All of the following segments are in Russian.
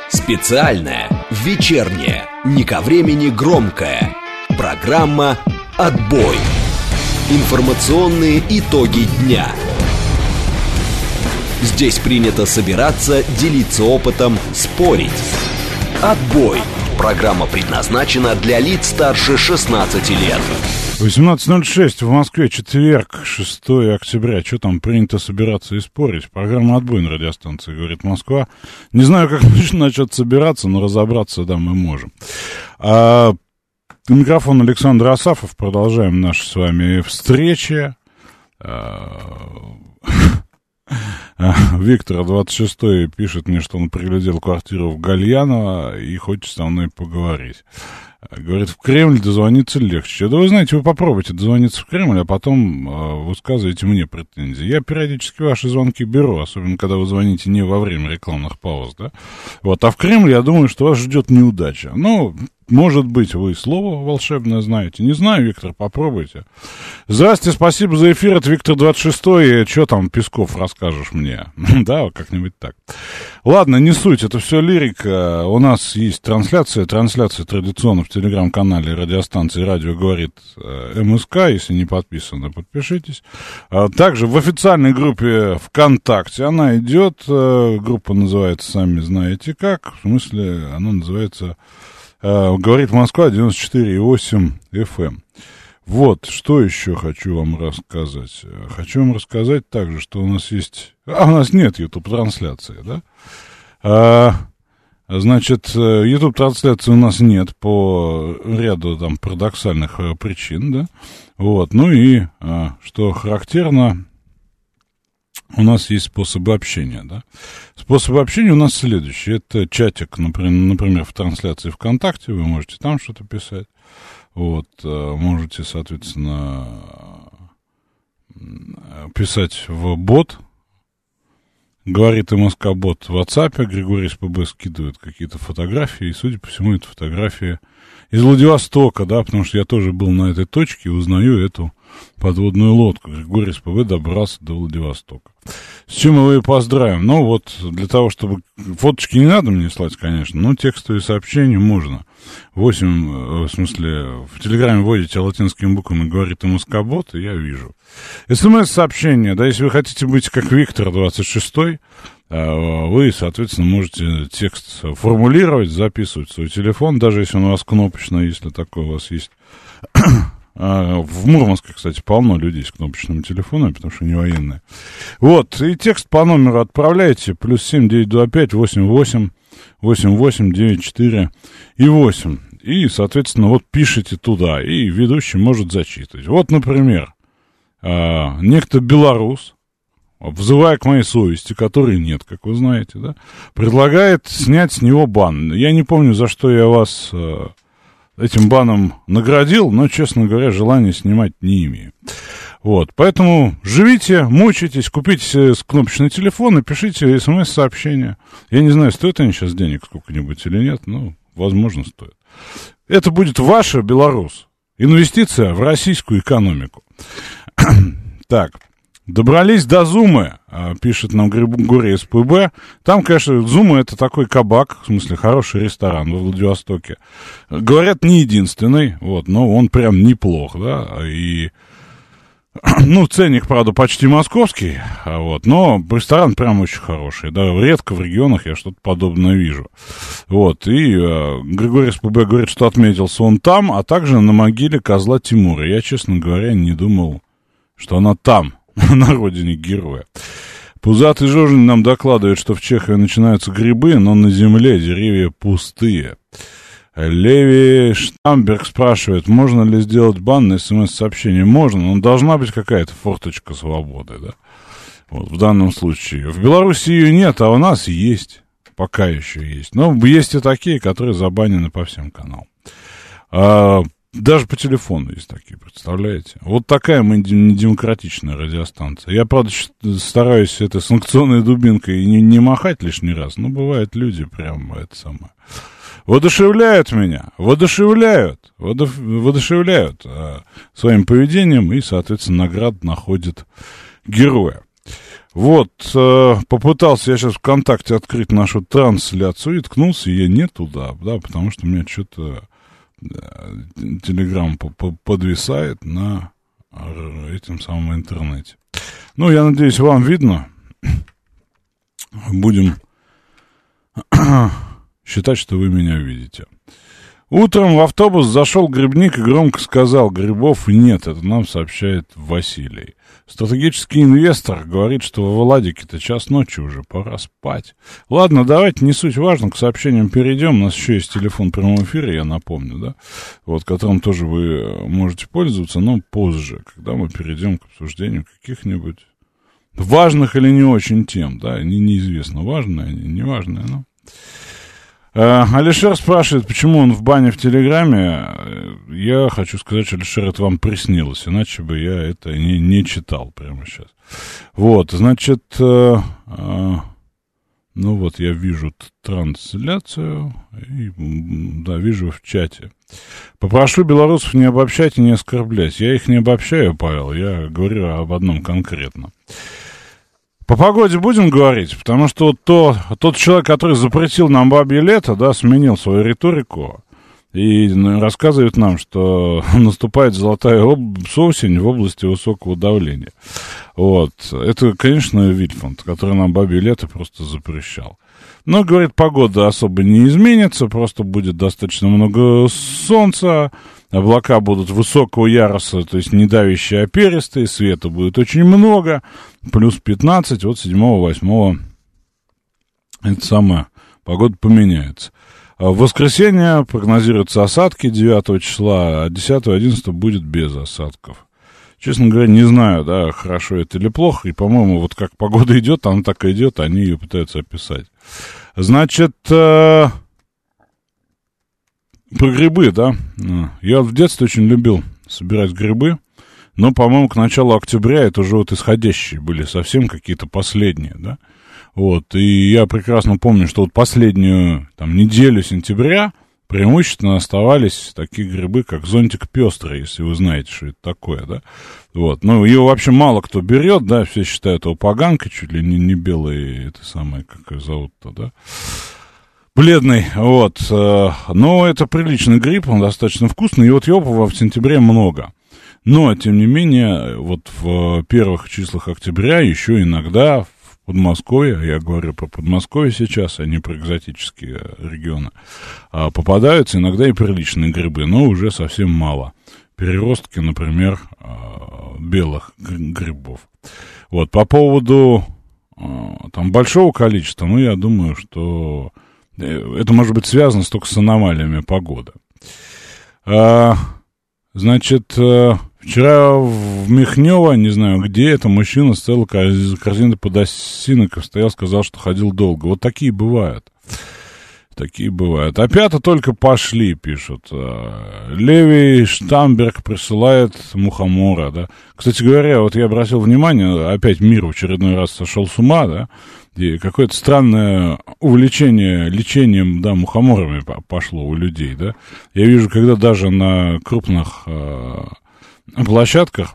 Специальная, вечерняя, не ко времени громкая программа «Отбой». Информационные итоги дня. Здесь принято собираться, делиться опытом, спорить. «Отбой». Программа предназначена для лиц старше 16 лет. 18:06 в Москве, четверг, 6 октября. Что там, принято собираться и спорить? Программа «Отбой» на радиостанции «Говорит Москва». Не знаю, как начать собираться, но разобраться, да, мы можем. Микрофон Александр Асафов. Продолжаем наши с вами встречи. Виктор, 26-й, пишет мне, что он приглядел квартиру в Гальяново и хочет со мной поговорить. Говорит, в Кремль дозвониться легче. Да вы знаете, вы попробуйте дозвониться в Кремль, а потом высказываете мне претензии. Я периодически ваши звонки беру, особенно когда вы звоните не во время рекламных пауз, да? Вот, а в Кремль, я думаю, что вас ждет неудача. Ну, может быть, вы слово волшебное знаете. Не знаю, Виктор, попробуйте. Здравствуйте, спасибо за эфир. Это Виктор 26-й. Что там, Песков, расскажешь мне? Да, как-нибудь так. Ладно, не суть, это все лирика. У нас есть трансляция традиционно в телеграм-канале радиостанции «Радио говорит МСК». Если не подписаны, подпишитесь. Также в официальной группе ВКонтакте она идет. Группа называется «Сами знаете как». В смысле, она называется... «Говорит Москва» 94,8 FM. Вот, что еще хочу вам рассказать. Хочу вам рассказать также, что у нас есть... у нас нет YouTube-трансляции, да? Значит, YouTube-трансляции у нас нет по ряду там парадоксальных причин, да? Вот, ну и, что характерно... У нас есть способы общения, да. Способы общения у нас следующие. Это чатик, например, в трансляции ВКонтакте. Вы можете там что-то писать. Вот, можете, соответственно, писать в бот. Говорит МСК-бот в WhatsApp. Григорий СПБ скидывает какие-то фотографии. И, судя по всему, это фотографии из Владивостока, да, потому что я тоже был на этой точке и узнаю эту подводную лодку. Григорий СПБ добрался до Владивостока. С чем мы его и поздравим. Ну, вот, для того, чтобы... Фоточки не надо мне слать, конечно, но текстовые сообщения можно. В Телеграме вводите латинскими буквами «Говорит МСК-бот», и я вижу. СМС-сообщение, да, если вы хотите быть как Виктор 26-й, вы, соответственно, можете текст формулировать, записывать в свой телефон, даже если он у вас кнопочный, если такой у вас есть. В Мурманске, кстати, полно людей с кнопочными телефонами, потому что они военные. Вот, и текст по номеру отправляете, +7 925 88 88 94 и 8. И, соответственно, вот пишите туда, и ведущий может зачитывать. Вот, например, некто белорус, взывая к моей совести, которой нет, как вы знаете, да, предлагает снять с него бан. Я не помню, за что я вас этим баном наградил, но, честно говоря, желания снимать не имею. Вот, поэтому живите, мучайтесь, купите кнопочный телефон и пишите смс-сообщения. Я не знаю, стоят они сейчас денег сколько-нибудь или нет, но, возможно, стоят. Это будет ваша, белорус, инвестиция в российскую экономику. Так. Добрались до Зумы, пишет нам Григорий СПБ. Там, конечно, Зума — это такой кабак, в смысле, хороший ресторан во Владивостоке. Говорят, не единственный, вот, но он прям неплох, да, и, ну, ценник, правда, почти московский, вот, но ресторан прям очень хороший, да, редко в регионах я что-то подобное вижу. Вот, и Григорий СПБ говорит, что отметился он там, а также на могиле козла Тимура. Я, честно говоря, не думал, что она там, на родине героя. Пузатый Жожин нам докладывает, что в Чехии начинаются грибы, но на земле деревья пустые. Леви Штамберг спрашивает, можно ли сделать бан на смс-сообщение. Можно, но должна быть какая-то форточка свободы, да? Вот в данном случае. В Беларуси ее нет, а у нас есть. Пока еще есть. Но есть и такие, которые забанены по всем каналам. Даже по телефону есть такие, представляете? Вот такая мы недемократичная радиостанция. Я, правда, стараюсь этой санкционной дубинкой не махать лишний раз, но бывают люди прям это самое. Воодушевляют меня, воодушевляют своим поведением и, соответственно, наград находят героя. Вот, попытался я сейчас ВКонтакте открыть нашу трансляцию и ткнулся я не туда, да, потому что у меня что-то Телеграм подвисает на этим самом интернете. Ну, я надеюсь, вам видно. Будем считать, что вы меня видите. Утром в автобус зашел грибник и громко сказал: грибов нет. Это нам сообщает Василий. Стратегический инвестор говорит, что во Владике-то час ночи уже, пора спать. Ладно, давайте, не суть важно, к сообщениям перейдем. У нас еще есть телефон прямого эфира, я напомню, да, вот, которым тоже вы можете пользоваться, но позже, когда мы перейдем к обсуждению каких-нибудь важных или не очень тем, да, неизвестно, важное, не важное, но... Алишер спрашивает, почему он в бане в Телеграме. Я хочу сказать, Алишер, это вам приснилось, иначе бы я это не читал прямо сейчас. Вот, значит, ну вот я вижу трансляцию, и, да, вижу в чате. Попрошу белорусов не обобщать и не оскорблять. Я их не обобщаю, Павел, я говорю об одном конкретно. По погоде будем говорить, потому что тот человек, который запретил нам бабье лето, да, сменил свою риторику и рассказывает нам, что наступает золотая осень в области высокого давления. Вот. Это, конечно, Вильфанд, который нам бабье лето просто запрещал. Но, говорит, погода особо не изменится, просто будет достаточно много солнца, облака будут высокого яруса, то есть не давящие, а перистые, света будет очень много, плюс 15, вот 7-8 это самое, погода поменяется. В воскресенье прогнозируются осадки 9 числа, а 10-11 будет без осадков. Честно говоря, не знаю, да, хорошо это или плохо, и, по-моему, вот как погода идет, она так и идет, они ее пытаются описать. Значит, про грибы, да, я в детстве очень любил собирать грибы, но, по-моему, к началу октября это уже вот исходящие были совсем какие-то последние, да, вот, и я прекрасно помню, что вот последнюю, там, неделю сентября преимущественно оставались такие грибы, как зонтик пестрый, если вы знаете, что это такое, да, вот, ну, его вообще мало кто берет, да, все считают его поганкой, чуть ли не белый, это самое, как ее зовут-то, да, бледный, вот, но это приличный гриб, он достаточно вкусный, и вот его в сентябре много, но, тем не менее, вот в первых числах октября еще иногда в Подмосковье, я говорю про Подмосковье сейчас, а не про экзотические регионы, попадаются иногда и приличные грибы, но уже совсем мало. Переростки, например, белых грибов. Вот, по поводу там большого количества, ну, я думаю, что это может быть связано только с аномалиями погоды. Значит, вчера в Михнево, не знаю где, это мужчина с целой корзиной подосинок стоял, сказал, что ходил долго. Вот такие бывают. Такие бывают. Опята только пошли, пишут. Левий Штамберг присылает мухомора, да. Кстати говоря, вот я обратил внимание, опять мир в очередной раз сошел с ума, да, и какое-то странное увлечение лечением, да, мухоморами пошло у людей, да. Я вижу, когда даже на крупных площадках,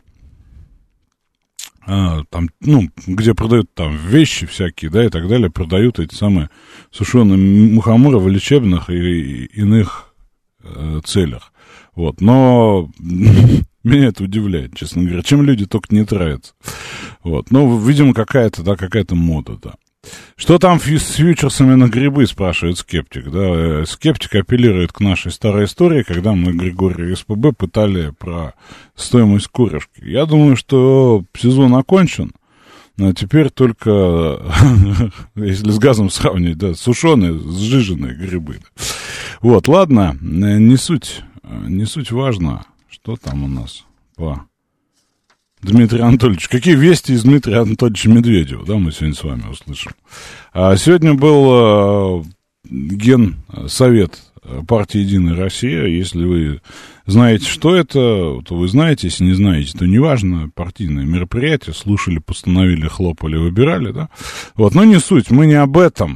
там, ну, где продают там вещи всякие, да, и так далее, продают эти самые сушеные мухоморы в лечебных и иных целях. Вот, но меня это удивляет, честно говоря, чем люди только не травятся. Вот, ну, видимо, какая-то мода, да. Что там с фьючерсами на грибы, спрашивает скептик, да. Скептик апеллирует к нашей старой истории, когда мы Григория СПБ пытали про стоимость курочки. Я думаю, что сезон окончен, но теперь только, если с газом сравнивать, да, сушеные, сжиженные грибы. Вот, ладно, не суть важно, что там у нас по... Дмитрий Анатольевич, какие вести из Дмитрия Анатольевича Медведева, да, мы сегодня с вами услышим. Сегодня был Генсовет партии «Единая Россия». Если вы знаете, что это, то вы знаете, если не знаете, то неважно, партийное мероприятие, слушали, постановили, хлопали, выбирали, да. Вот, но не суть, мы не об этом,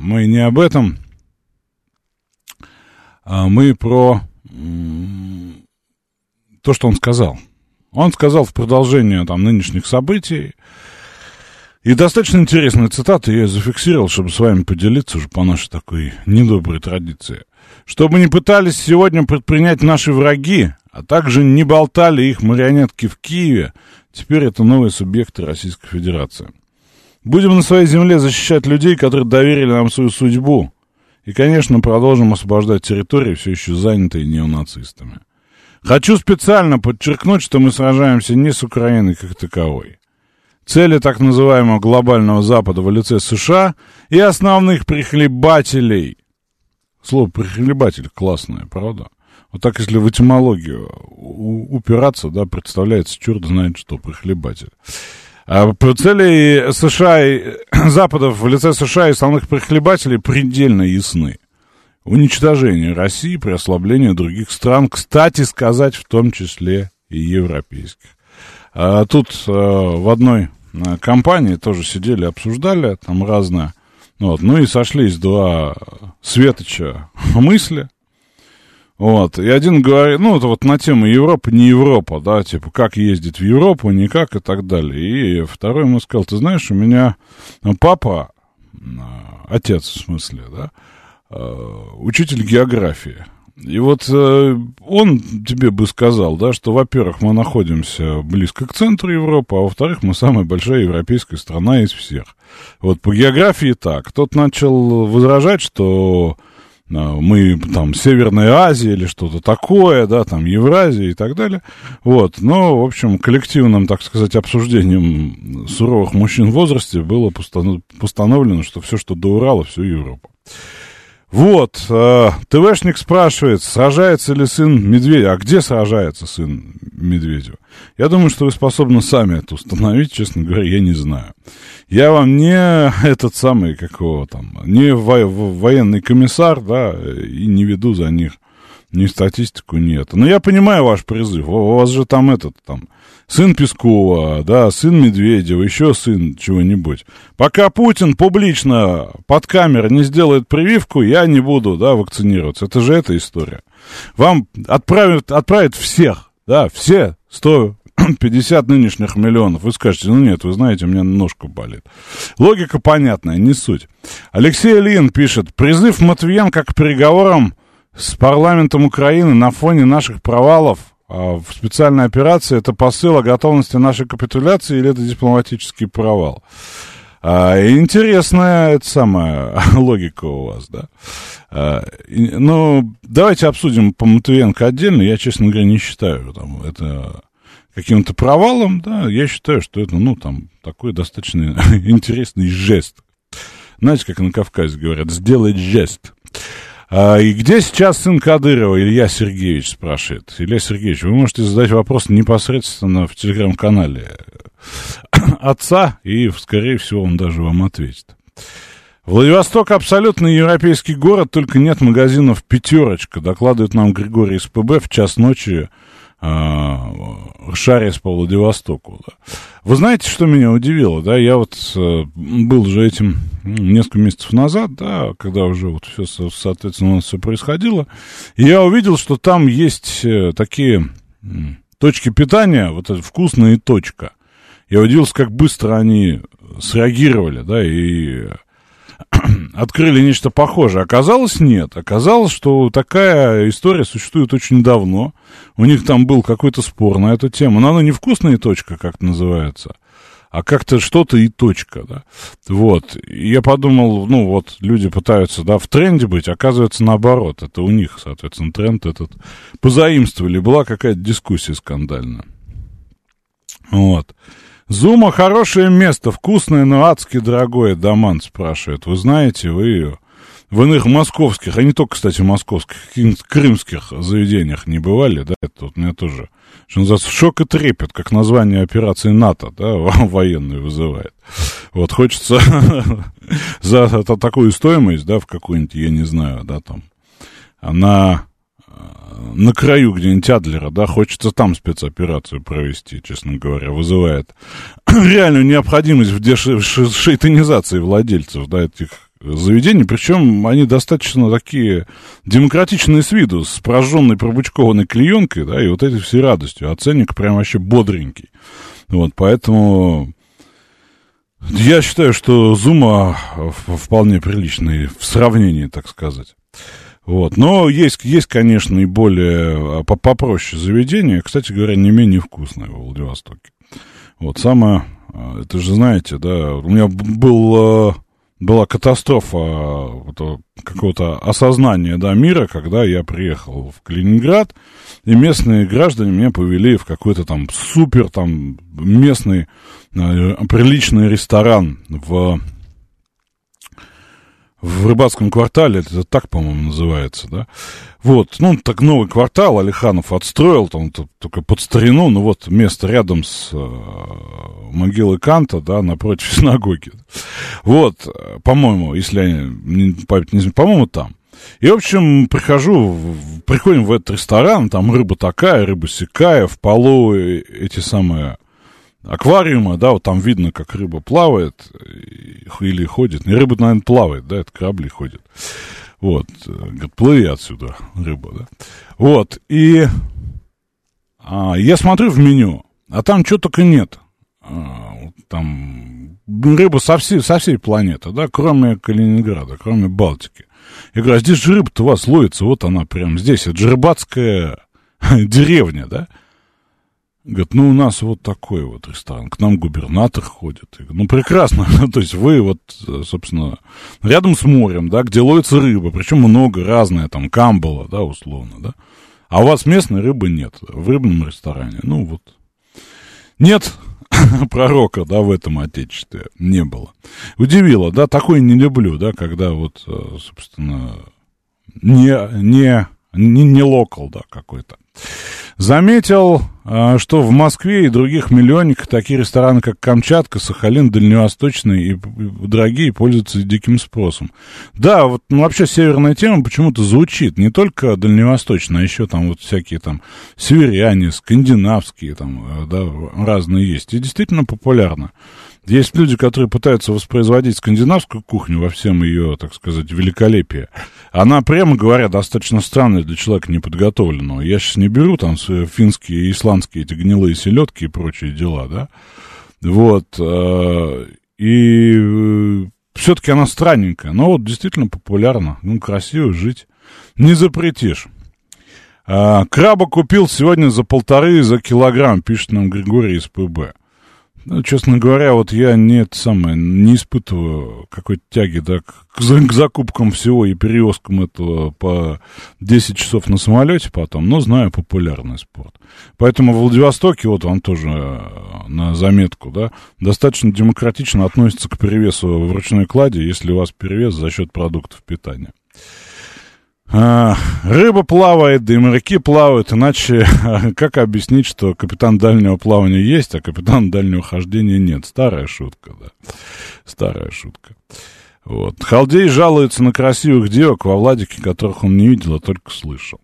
мы про то, что он сказал. Он сказал в продолжение там нынешних событий, И достаточно интересная цитата, я ее зафиксировал, чтобы с вами поделиться уже по нашей такой недоброй традиции. Чтобы не пытались сегодня предпринять наши враги, а также не болтали их марионетки в Киеве, теперь это новые субъекты Российской Федерации. Будем на своей земле защищать людей, которые доверили нам свою судьбу. И, конечно, продолжим освобождать территории, все еще занятые неонацистами. Хочу специально подчеркнуть, что мы сражаемся не с Украиной как таковой. Цели так называемого глобального Запада в лице США и основных прихлебателей. Слово «прихлебатель» классное, правда? Вот так, если в этимологию упираться, да, представляется, черт знает что, прихлебатель. А цели США и Запада в лице США и основных прихлебателей предельно ясны. Уничтожение России при ослаблении других стран, кстати сказать, в том числе и европейских. А тут в одной компании тоже сидели, обсуждали там разное. Вот, ну и сошлись два светоча мысли. Вот, и один говорит, ну, это вот на тему Европа, не Европа, да, типа, как ездить в Европу, никак и так далее. И второй ему сказал, ты знаешь, у меня папа, отец в смысле, да, учитель географии. И вот он тебе бы сказал, да, что, во-первых, мы находимся близко к центру Европы, а во-вторых, мы самая большая европейская страна из всех. Вот по географии так. Тот начал возражать, что мы там Северная Азия или что-то такое, да, там Евразия и так далее. Вот, но, в общем, коллективным, так сказать, обсуждением суровых мужчин в возрасте было постановлено, что все, что до Урала, все Европа. Вот, ТВшник спрашивает, сражается ли сын Медведя, а где сражается сын Медведева? Я думаю, что вы способны сами это установить, честно говоря, я не знаю. Я вам не этот самый, какого там, не военный комиссар, да, и не веду за них ни статистику, нет. Но я понимаю ваш призыв, у вас же там сын Пескова, да, сын Медведева, еще сын чего-нибудь. Пока Путин публично под камерой не сделает прививку, я не буду, да, вакцинироваться. Это же эта история. Вам отправят всех, да, все 150 нынешних миллионов. Вы скажете, ну нет, вы знаете, у меня ножка болит. Логика понятная, не суть. Алексей Ильин пишет, призыв Матвиенко к переговорам с парламентом Украины на фоне наших провалов в специальной операции, это посыл о готовности нашей капитуляции или это дипломатический провал? Интересная эта самая логика у вас, да. Ну, давайте обсудим по Матвиенко отдельно. Я, честно говоря, не считаю там, это каким-то провалом, да. Я считаю, что это, ну, там, такой достаточно интересный жест. Знаете, как на Кавказе говорят, сделать жест. И где сейчас сын Кадырова, Илья Сергеевич, спрашивает. Илья Сергеевич, вы можете задать вопрос непосредственно в телеграм-канале отца, и, скорее всего, он даже вам ответит. Владивосток абсолютно европейский город, только нет магазинов «Пятерочка», докладывает нам Григорий из ПБ в час ночи, шарясь по Владивостоку. Да. Вы знаете, что меня удивило, да, я вот был же этим несколько месяцев назад, да, когда уже вот все, соответственно, у нас все происходило, и я увидел, что там есть такие точки питания, вот это «Вкусная» и «Точка». Я удивился, как быстро они среагировали, да, и открыли нечто похожее. Оказалось, нет. Оказалось, что такая история существует очень давно. У них там был какой-то спор на эту тему. Но она не «Вкусная» и «Точка», как это называется, а как-то что-то и «Точка», да. Вот. И я подумал, ну, вот, люди пытаются, да, в тренде быть, оказывается, наоборот. Это у них, соответственно, тренд этот позаимствовали. Была какая-то дискуссия скандальная. Вот. Зума хорошее место, вкусное, но адски дорогое, Даман спрашивает. Вы знаете, вы в иных московских, а не только, кстати, московских, крымских заведениях не бывали, да? Это вот меня тоже, что называется, шок и трепет, как название операции НАТО, да, военную вызывает. Вот хочется за такую стоимость, да, в какую-нибудь, я не знаю, да, там, на краю где-нибудь Адлера, да, хочется там спецоперацию провести, честно говоря, вызывает реальную необходимость в шейтанизации владельцев, да, этих заведений, причем они достаточно такие демократичные с виду, с прожженной пробучкованной клеенкой, да, и вот этой всей радостью, а ценник прям вообще бодренький, вот, поэтому Я считаю, что Зума вполне приличный в сравнении, так сказать. Вот. Но есть, конечно, и более попроще заведения, кстати говоря, не менее вкусное во Владивостоке. Вот, самое, это же знаете, да, у меня была катастрофа какого-то осознания, да, мира, когда я приехал в Калининград, и местные граждане меня повели в какой-то там супер, там, местный приличный ресторан в Рыбацком квартале, это так, по-моему, называется, да. Вот, ну, так новый квартал Алиханов отстроил, там, только под старину, ну, вот, место рядом с могилой Канта, да, напротив синагоги. Вот, по-моему, если я память не знаю, по-моему, там. И, в общем, приходим в этот ресторан, там рыба такая, рыба сякая, в полу эти самые аквариумы, да, вот там видно, как рыба плавает или ходит. И рыба, наверное, плавает, да, это корабли ходят. Вот, говорит, плыви отсюда, рыба, да. Вот, и я смотрю в меню, а там чего только нет. Там рыба со всей планеты, да, кроме Калининграда, кроме Балтики. Я говорю, а здесь же рыба-то у вас ловится, вот она прямо здесь, это же рыбацкая деревня, да. Говорит, ну, у нас вот такой вот ресторан, к нам губернатор ходит. Я говорю, ну, прекрасно, то есть вы вот, собственно, рядом с морем, да, где ловится рыба, причем много, разная, там, камбала, да, условно, да. А у вас местной рыбы нет в рыбном ресторане, ну, вот. Нет пророка, да, в этом отечестве не было. Удивило, да, такое не люблю, да, когда вот, собственно, не локал, да, какой-то. Заметил, что в Москве и других миллионниках такие рестораны, как Камчатка, Сахалин, Дальневосточный и дорогие, пользуются диким спросом. Да, вот ну, вообще северная тема почему-то звучит, не только дальневосточная, а еще там вот всякие там северяне, скандинавские там, да, разные есть. И действительно популярно. Есть люди, которые пытаются воспроизводить скандинавскую кухню во всем ее, так сказать, великолепии. Она, прямо говоря, достаточно странная для человека неподготовленного. Я сейчас не беру там финские и исландские эти гнилые селедки и прочие дела, да. Вот. И все-таки она странненькая, но вот действительно популярна. Ну, красиво жить не запретишь. Краба купил сегодня за 1,5 за килограмм, пишет нам Григорий из ПБ. Ну, честно говоря, вот я не испытываю какой-то тяги, да, к закупкам всего и перевозкам этого по 10 часов на самолете потом, но знаю популярный спорт. Поэтому в Владивостоке, вот вам тоже на заметку, да, достаточно демократично относится к перевесу в ручной кладе, если у вас перевес за счет продуктов питания. Рыба плавает, да и моряки плавают, иначе как объяснить, что капитан дальнего плавания есть, а капитан дальнего хождения нет? Старая шутка, да, старая шутка. Вот. Халдей жалуется на красивых девок во Владике, которых он не видел, а только слышал.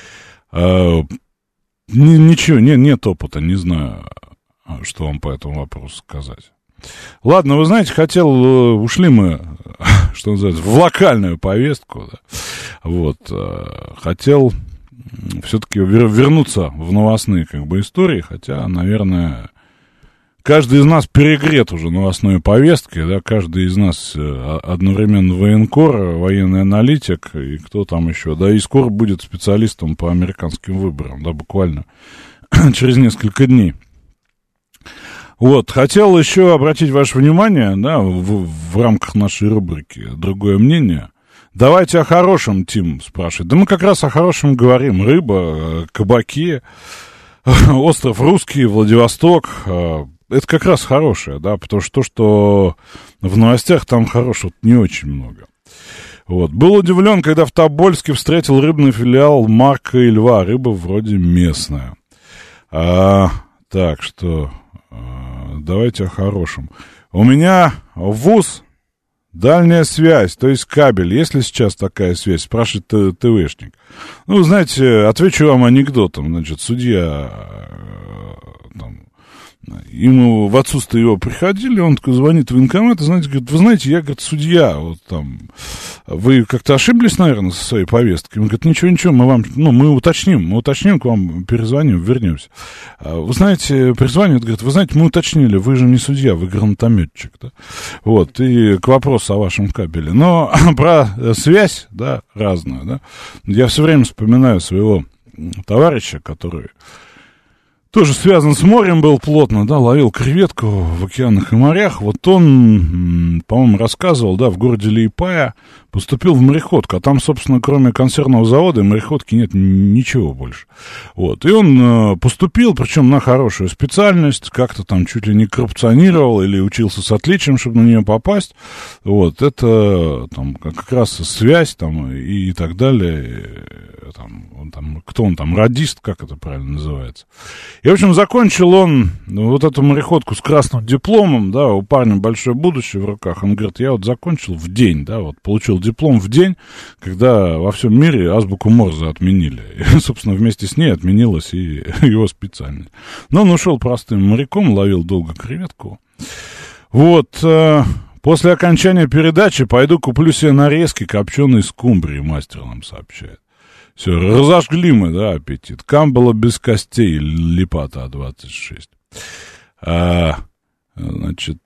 Ничего, нет опыта, не знаю, что вам по этому вопросу сказать. Ладно, вы знаете, ушли мы, что называется, в локальную повестку, да. Вот, хотел все-таки вернуться в новостные, как бы, истории, хотя, наверное, каждый из нас перегрет уже новостной повесткой, да, каждый из нас одновременно военкор, военный аналитик, и кто там еще, да, и скоро будет специалистом по американским выборам, да, буквально через несколько дней. Вот, хотел еще обратить ваше внимание, да, в рамках нашей рубрики «Другое мнение». Давайте о хорошем, Тим спрашивает. Да мы как раз о хорошем говорим. Рыба, кабаки, остров Русский, Владивосток. Это как раз хорошее, да, потому что то, что в новостях, там хорошего не очень много. Вот. Был удивлен, когда в Тобольске встретил рыбный филиал Марка и Льва. Рыба вроде местная. Так что... Давайте о хорошем. У меня вуз, дальняя связь, то есть кабель. Есть ли сейчас такая связь? Спрашивает ТВшник. Ну, знаете, отвечу вам анекдотом. Значит, судья там, Ему в отсутствие его приходили, он такой звонит в военкомат, и знаете, говорит, вы знаете, я, говорит, судья, вот там, вы как-то ошиблись, наверное, со своей повесткой? Он говорит, ничего, мы уточним, к вам перезвоним, вернемся. Вы знаете, перезвонит, говорит, вы знаете, мы уточнили, вы же не судья, вы гранатометчик, да? Вот, и к вопросу о вашем кабеле. Но про связь, да, разную, да, я все время вспоминаю своего товарища, который тоже связан с морем, был плотно, да, ловил креветку в океанах и морях. Вот он, по-моему, рассказывал, да, в городе Лиепая поступил в мореходку, а там, собственно, кроме консервного завода и мореходки нет ничего больше. Вот, и он поступил, причем на хорошую специальность, как-то там чуть ли не коррупционировал или учился с отличием, чтобы на нее попасть. Вот, это там как раз связь там и так далее. Кто он там, радист, как это правильно называется. И, в общем, закончил он вот эту мореходку с красным дипломом, да, у парня большое будущее в руках. Он говорит, я вот закончил в день, да, вот получил диплом в день, когда во всем мире азбуку Морзе отменили. И, собственно, вместе с ней отменилась и его специальность. Но он ушел простым моряком, ловил долго креветку. Вот, после окончания передачи пойду куплю себе нарезки копченой скумбрии, мастер нам сообщает. Все, разожгли мы, да, аппетит. Камбала без костей, Липата 26. Значит,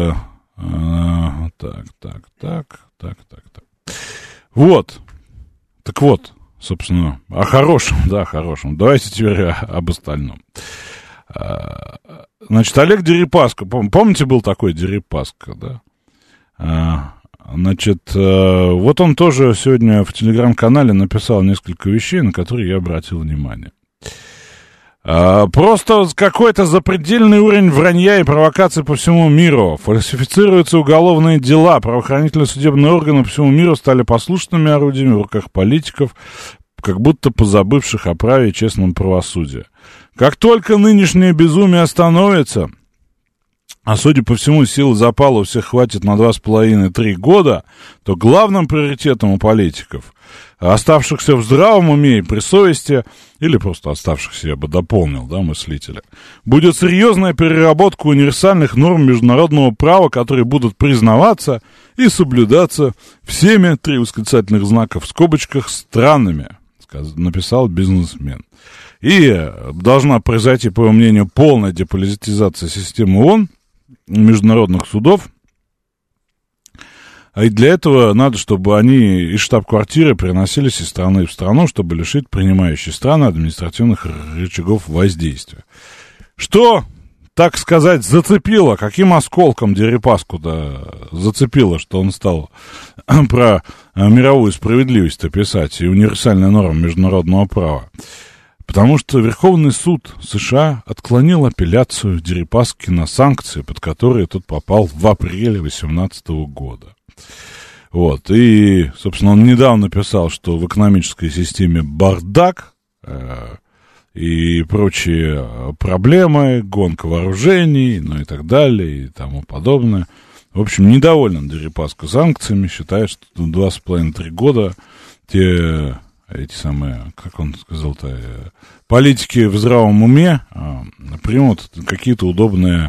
так. Вот. Так вот, собственно, о хорошем, да, о хорошем. Давайте теперь об остальном. Значит, Олег Дерипаска, помните, был такой Дерипаска, да? Значит, вот он тоже сегодня в телеграм-канале написал несколько вещей, на которые я обратил внимание. Просто какой-то запредельный уровень вранья и провокаций по всему миру. Фальсифицируются уголовные дела. Правоохранительные судебные органы по всему миру стали послушными орудиями в руках политиков, как будто позабывших о праве и честном правосудии. Как только нынешнее безумие остановится, а судя по всему, силы запала у всех хватит на 2,5-3 года, то главным приоритетом у политиков, оставшихся в здравом уме и при совести, или просто оставшихся, я бы дополнил, да, мыслителя, будет серьезная переработка универсальных норм международного права, которые будут признаваться и соблюдаться всеми, 3 восклицательных знака в скобочках, странами, написал бизнесмен. И должна произойти, по его мнению, полная деполитизация системы ООН, международных судов. А и для этого надо, чтобы они из штаб-квартиры переносились из страны в страну, чтобы лишить принимающей страны административных рычагов воздействия. Что, так сказать, зацепило, каким осколком Дерипаску-то зацепило, что он стал про мировую справедливость писать и универсальные нормы международного права? Потому что Верховный суд США отклонил апелляцию Дерипаски на санкции, под которые тот попал в апреле 2018 года. Вот, и, собственно, он недавно писал, что в экономической системе бардак и прочие проблемы, гонка вооружений, ну и так далее, и тому подобное. В общем, недоволен Дерипаска санкциями, считает, что 2,5-3 года эти самые, как он сказал-то, политики в здравом уме примут какие-то удобные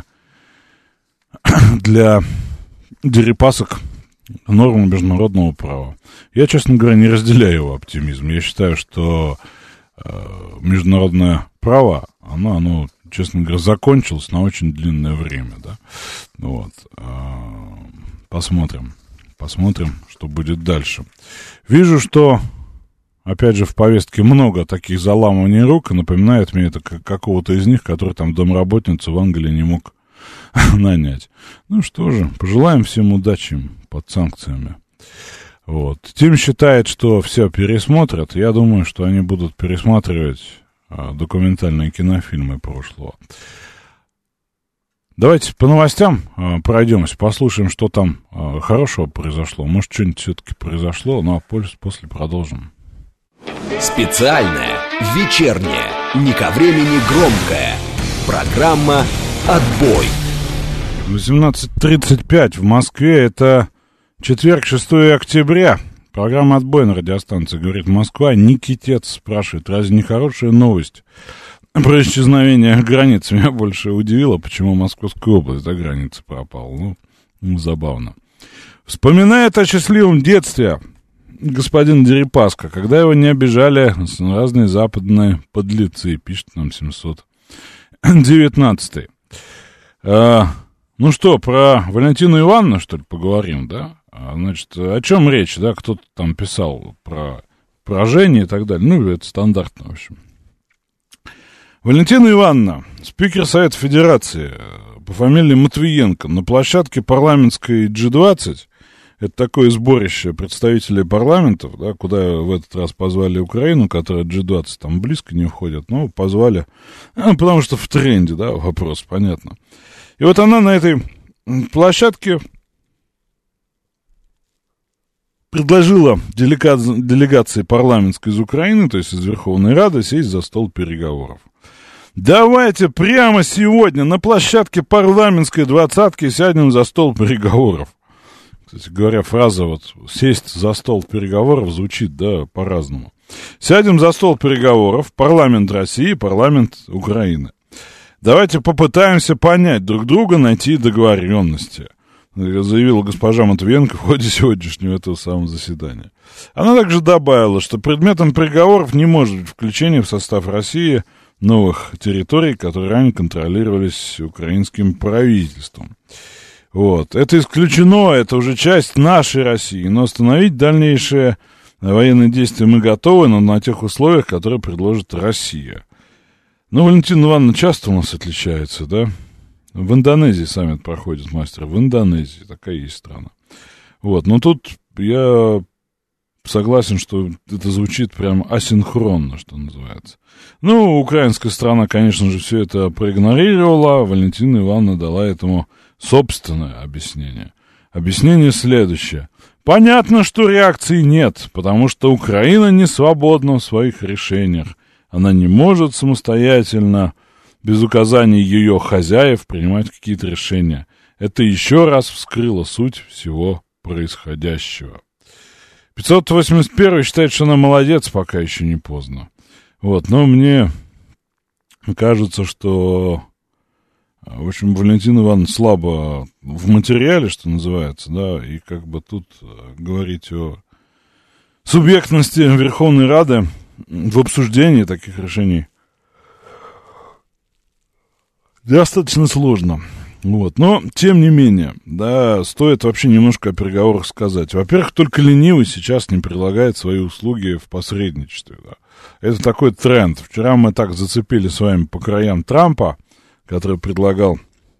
для Дерипасок нормы международного права. Я, честно говоря, не разделяю его оптимизм. Я считаю, что международное право, оно, честно говоря, закончилось на очень длинное время, да. Вот. Посмотрим, что будет дальше. Вижу, что опять же, в повестке много таких заламываний рук, и напоминает мне это какого-то из них, который там домработницу в Англии не мог нанять. Ну что же, пожелаем всем удачи под санкциями. Вот. Тим считает, что все пересмотрят. Я думаю, что они будут пересматривать документальные кинофильмы прошлого. Давайте по новостям пройдемся, послушаем, что там хорошего произошло. Может, что-нибудь все-таки произошло, ну а после продолжим. Специальная, вечерняя, не ко времени громкая программа «Отбой». 18:35 в Москве, это четверг, 6 октября. Программа «Отбой» на радиостанции, говорит Москва. Никитец спрашивает, разве не хорошая новость? про исчезновение границ меня больше удивило, почему Московская область до границы пропала. Ну, забавно. Вспоминает о счастливом детстве господин Дерипаска, когда его не обижали разные западные подлецы, пишет нам 719. Ну что, про Валентину Ивановну, что ли, поговорим, да? Значит, о чем речь, да? Кто-то там писал про поражение и так далее. Ну, это стандартно, в общем. Валентина Ивановна, спикер Совета Федерации по фамилии Матвиенко, на площадке парламентской G20, это такое сборище представителей парламентов, да, куда в этот раз позвали Украину, которая G20 там близко не входит, но позвали, потому что в тренде, да, вопрос, понятно. И вот она на этой площадке предложила делегации парламентской из Украины, то есть из Верховной Рады, сесть за стол переговоров. Давайте прямо сегодня на площадке парламентской 20-ки сядем за стол переговоров. Кстати говоря, фраза вот «сесть за стол переговоров» звучит, да, по-разному. Сядем за стол переговоров, парламент России, парламент Украины. Давайте попытаемся понять друг друга, найти договоренности, заявила госпожа Матвиенко в ходе сегодняшнего этого самого заседания. Она также добавила, что предметом переговоров не может быть включение в состав России новых территорий, которые ранее контролировались украинским правительством. Вот. Это исключено, это уже часть нашей России, но остановить дальнейшие военные действия мы готовы, но на тех условиях, которые предложит Россия. Ну, Валентина Ивановна часто у нас отличается, да? В Индонезии саммит проходит, мастер, в Индонезии, такая есть страна. Вот, но тут я согласен, что это звучит прям асинхронно, что называется. Ну, украинская страна, конечно же, все это проигнорировала, Валентина Ивановна дала этому собственное объяснение. Объяснение следующее. Понятно, что реакции нет, потому что Украина не свободна в своих решениях. Она не может самостоятельно, без указаний ее хозяев, принимать какие-то решения. Это еще раз вскрыло суть всего происходящего. 581 считает, что она молодец, пока еще не поздно. Вот, но мне кажется, что, в общем, Валентина Ивановна слабо в материале, что называется, да, и как бы тут говорить о субъектности Верховной Рады в обсуждении таких решений достаточно сложно. Вот. Но, тем не менее, да, стоит вообще немножко о переговорах сказать. Во-первых, только ленивый сейчас не предлагает свои услуги в посредничестве. Да. Это такой тренд. Вчера мы так зацепили с вами по краям Трампа, который предлагал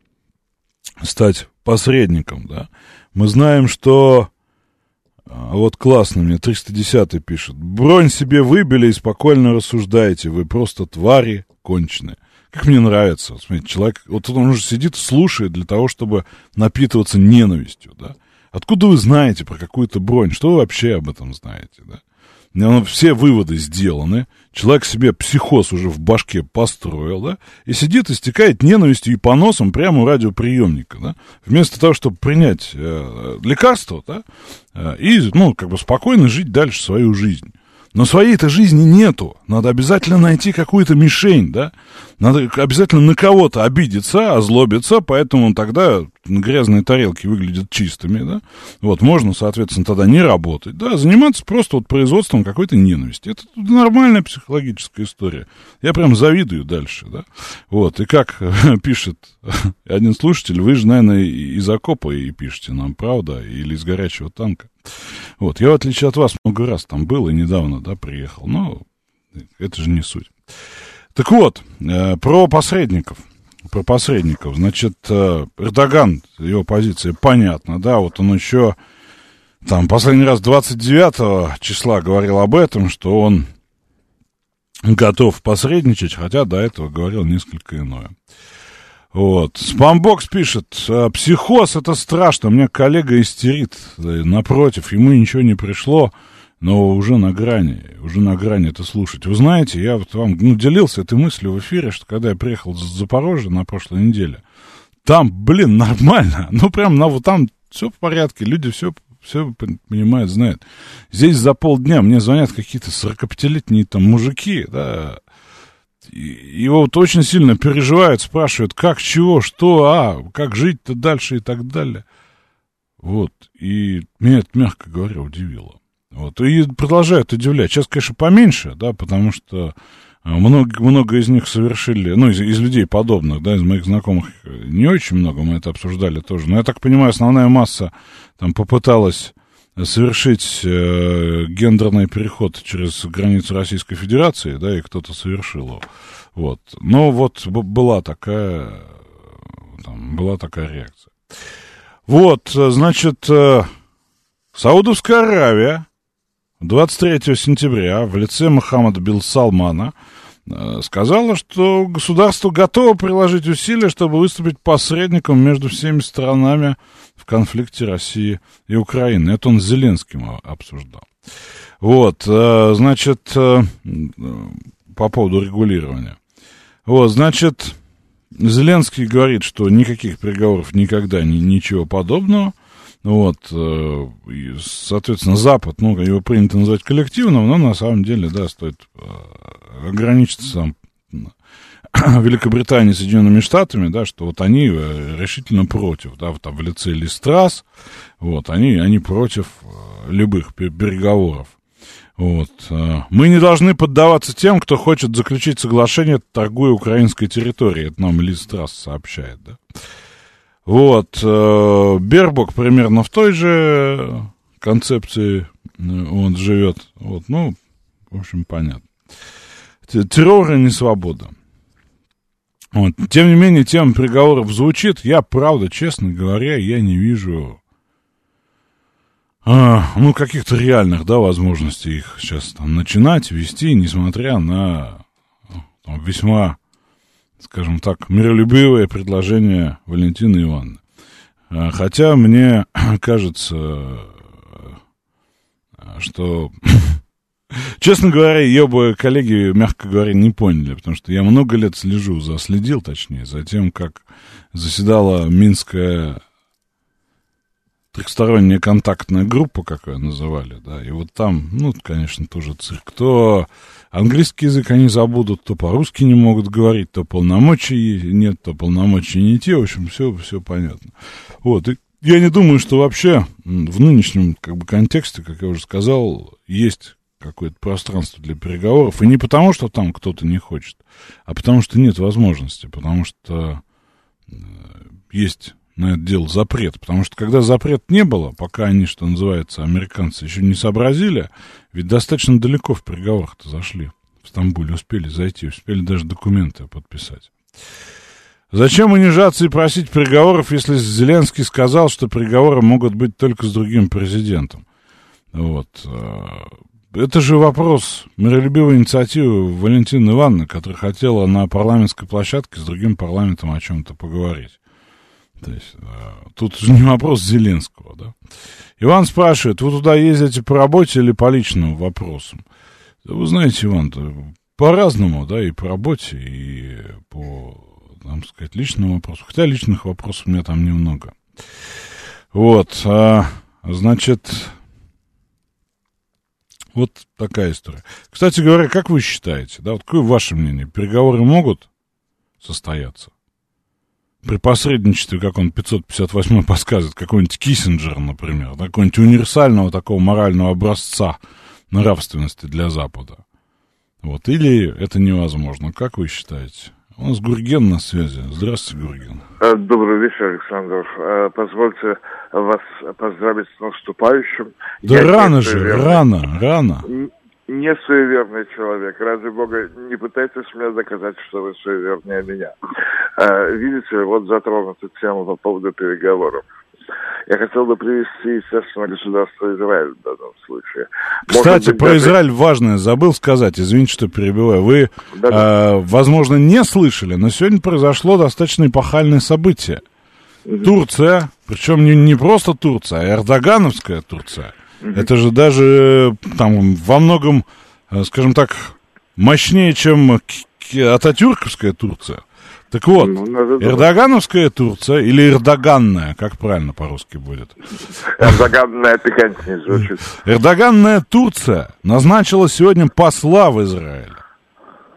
стать посредником. Да. Мы знаем, что... Вот классно, мне 310-й пишет. Бронь себе выбили и спокойно рассуждаете. Вы просто твари конченые. Как мне нравится, вот, смотрите, человек, вот он уже сидит и слушает для того, чтобы напитываться ненавистью, да. Откуда вы знаете про какую-то бронь? Что вы вообще об этом знаете, да? Все выводы сделаны, человек себе психоз уже в башке построил, да, и сидит, истекает ненавистью и поносом прямо у радиоприемника, да, вместо того, чтобы принять лекарство, да, и, ну, как бы спокойно жить дальше свою жизнь. Но своей-то жизни нету. Надо обязательно найти какую-то мишень, да? Надо обязательно на кого-то обидеться, озлобиться, поэтому тогда грязные тарелки выглядят чистыми, да? Вот, можно, соответственно, тогда не работать, да? Заниматься просто вот производством какой-то ненависти. Это нормальная психологическая история. Я прям завидую дальше, да? Вот, и как пишет один слушатель, вы же, наверное, из окопа и пишете нам, правда, или из горячего танка. Вот, я, в отличие от вас, много раз там был и недавно, да, приехал, но это же не суть. Так вот, про посредников, значит, Эрдоган, его позиция понятна, да, вот он еще, там, последний раз 29 числа говорил об этом, что он готов посредничать, хотя до этого говорил несколько иное. Вот. Спамбокс пишет, психоз это страшно, у меня коллега истерит, напротив, ему ничего не пришло, но уже на грани это слушать. Вы знаете, я вот вам делился этой мыслью в эфире, что когда я приехал из Запорожья на прошлой неделе, там, нормально, прям, там все в порядке, люди все понимают, знают. Здесь за полдня мне звонят какие-то 45-летние там мужики, да, его вот очень сильно переживают, спрашивают, как, чего, что, как жить-то дальше и так далее. Вот, и меня это, мягко говоря, удивило. Вот, и продолжают удивлять. Сейчас, конечно, поменьше, да, потому что много из них совершили, ну, из людей подобных, да, из моих знакомых не очень много, мы это обсуждали тоже. Но я так понимаю, основная масса там попыталась совершить гендерный переход через границу Российской Федерации, да, и кто-то совершил его. Вот. Но вот была такая реакция. Вот, значит, Саудовская Аравия 23 сентября в лице Мохаммеда бин Салмана сказала, что государство готово приложить усилия, чтобы выступить посредником между всеми сторонами в конфликте России и Украины. Это он с Зеленским обсуждал. Вот, значит, по поводу регулирования. Вот, значит, Зеленский говорит, что никаких переговоров никогда, ничего подобного. Вот, соответственно, Запад, ну, его принято называть коллективным, но на самом деле, да, стоит ограничиться там Великобританией и Соединенными Штатами, да, что вот они решительно против, да, там в лице Лиз Трасс, вот, они против любых переговоров. Вот. Мы не должны поддаваться тем, кто хочет заключить соглашение, торгуя украинской территорией, это нам Лиз Трасс сообщает, да. Вот, Бербок примерно в той же концепции он живет. Вот, ну, в общем, понятно. Террор и несвобода. Вот. Тем не менее, тема переговоров звучит. Я, правда, честно говоря, я не вижу, ну, каких-то реальных, да, возможностей их сейчас там начинать, вести, несмотря на там, весьма, скажем так, миролюбивое предложение Валентины Ивановны. Хотя мне кажется, что, честно говоря, ее бы коллеги, мягко говоря, не поняли, потому что я много лет следил, точнее, за тем, как заседала Минская трехсторонняя контактная группа, как ее называли, да, и вот там, ну, конечно, тоже цирк. То английский язык они забудут, то по-русски не могут говорить, то полномочий нет, то полномочий не те, в общем, все понятно. Вот, и я не думаю, что вообще в нынешнем, как бы, контексте, как я уже сказал, есть какое-то пространство для переговоров, и не потому, что там кто-то не хочет, а потому что нет возможности, потому что есть на это дело запрет, потому что когда запрет не было, пока они, что называется, американцы еще не сообразили, ведь достаточно далеко в переговорах-то зашли, в Стамбуле успели зайти, успели даже документы подписать. Зачем унижаться и просить переговоров, если Зеленский сказал, что переговоры могут быть только с другим президентом? Вот. Это же вопрос миролюбивой инициативы Валентины Ивановны, которая хотела на парламентской площадке с другим парламентом о чем-то поговорить. То есть, тут же не вопрос Зеленского, да. Иван спрашивает, вы туда ездите по работе или по личным вопросам? Вы знаете, Иван, по-разному, да, и по работе, и по, так сказать, личным вопросам. Хотя личных вопросов у меня там немного. Вот, значит, вот такая история. Кстати говоря, как вы считаете, да, вот какое ваше мнение, переговоры могут состояться? При посредничестве, как он 558-й подсказывает, какой-нибудь Киссинджер, например, какого-нибудь универсального такого морального образца нравственности для Запада. Вот. Или это невозможно? Как вы считаете? У нас Гурген на связи. Здравствуйте, Гурген. Добрый вечер, Александр. Позвольте вас поздравить с наступающим. Да рано же, рано. Не суеверный человек. Ради бога, не пытайтесь мне доказать, что вы суевернее меня. Видите, вот затронута тема по поводу переговоров. Я хотел бы привести, естественно, государство Израиль в данном случае. Кстати, быть, про Израиль важное забыл сказать, извините, что перебиваю. Вы, возможно, не слышали, но сегодня произошло достаточно эпохальное событие. Турция, причем не просто Турция, а эрдогановская Турция. Это же даже там во многом, скажем так, мощнее, чем ататюрковская Турция. Так вот, эрдогановская Турция или эрдоганная, как правильно по-русски будет? Эрдоганная пикантнее звучит. Эрдоганная Турция назначила сегодня посла в Израиле.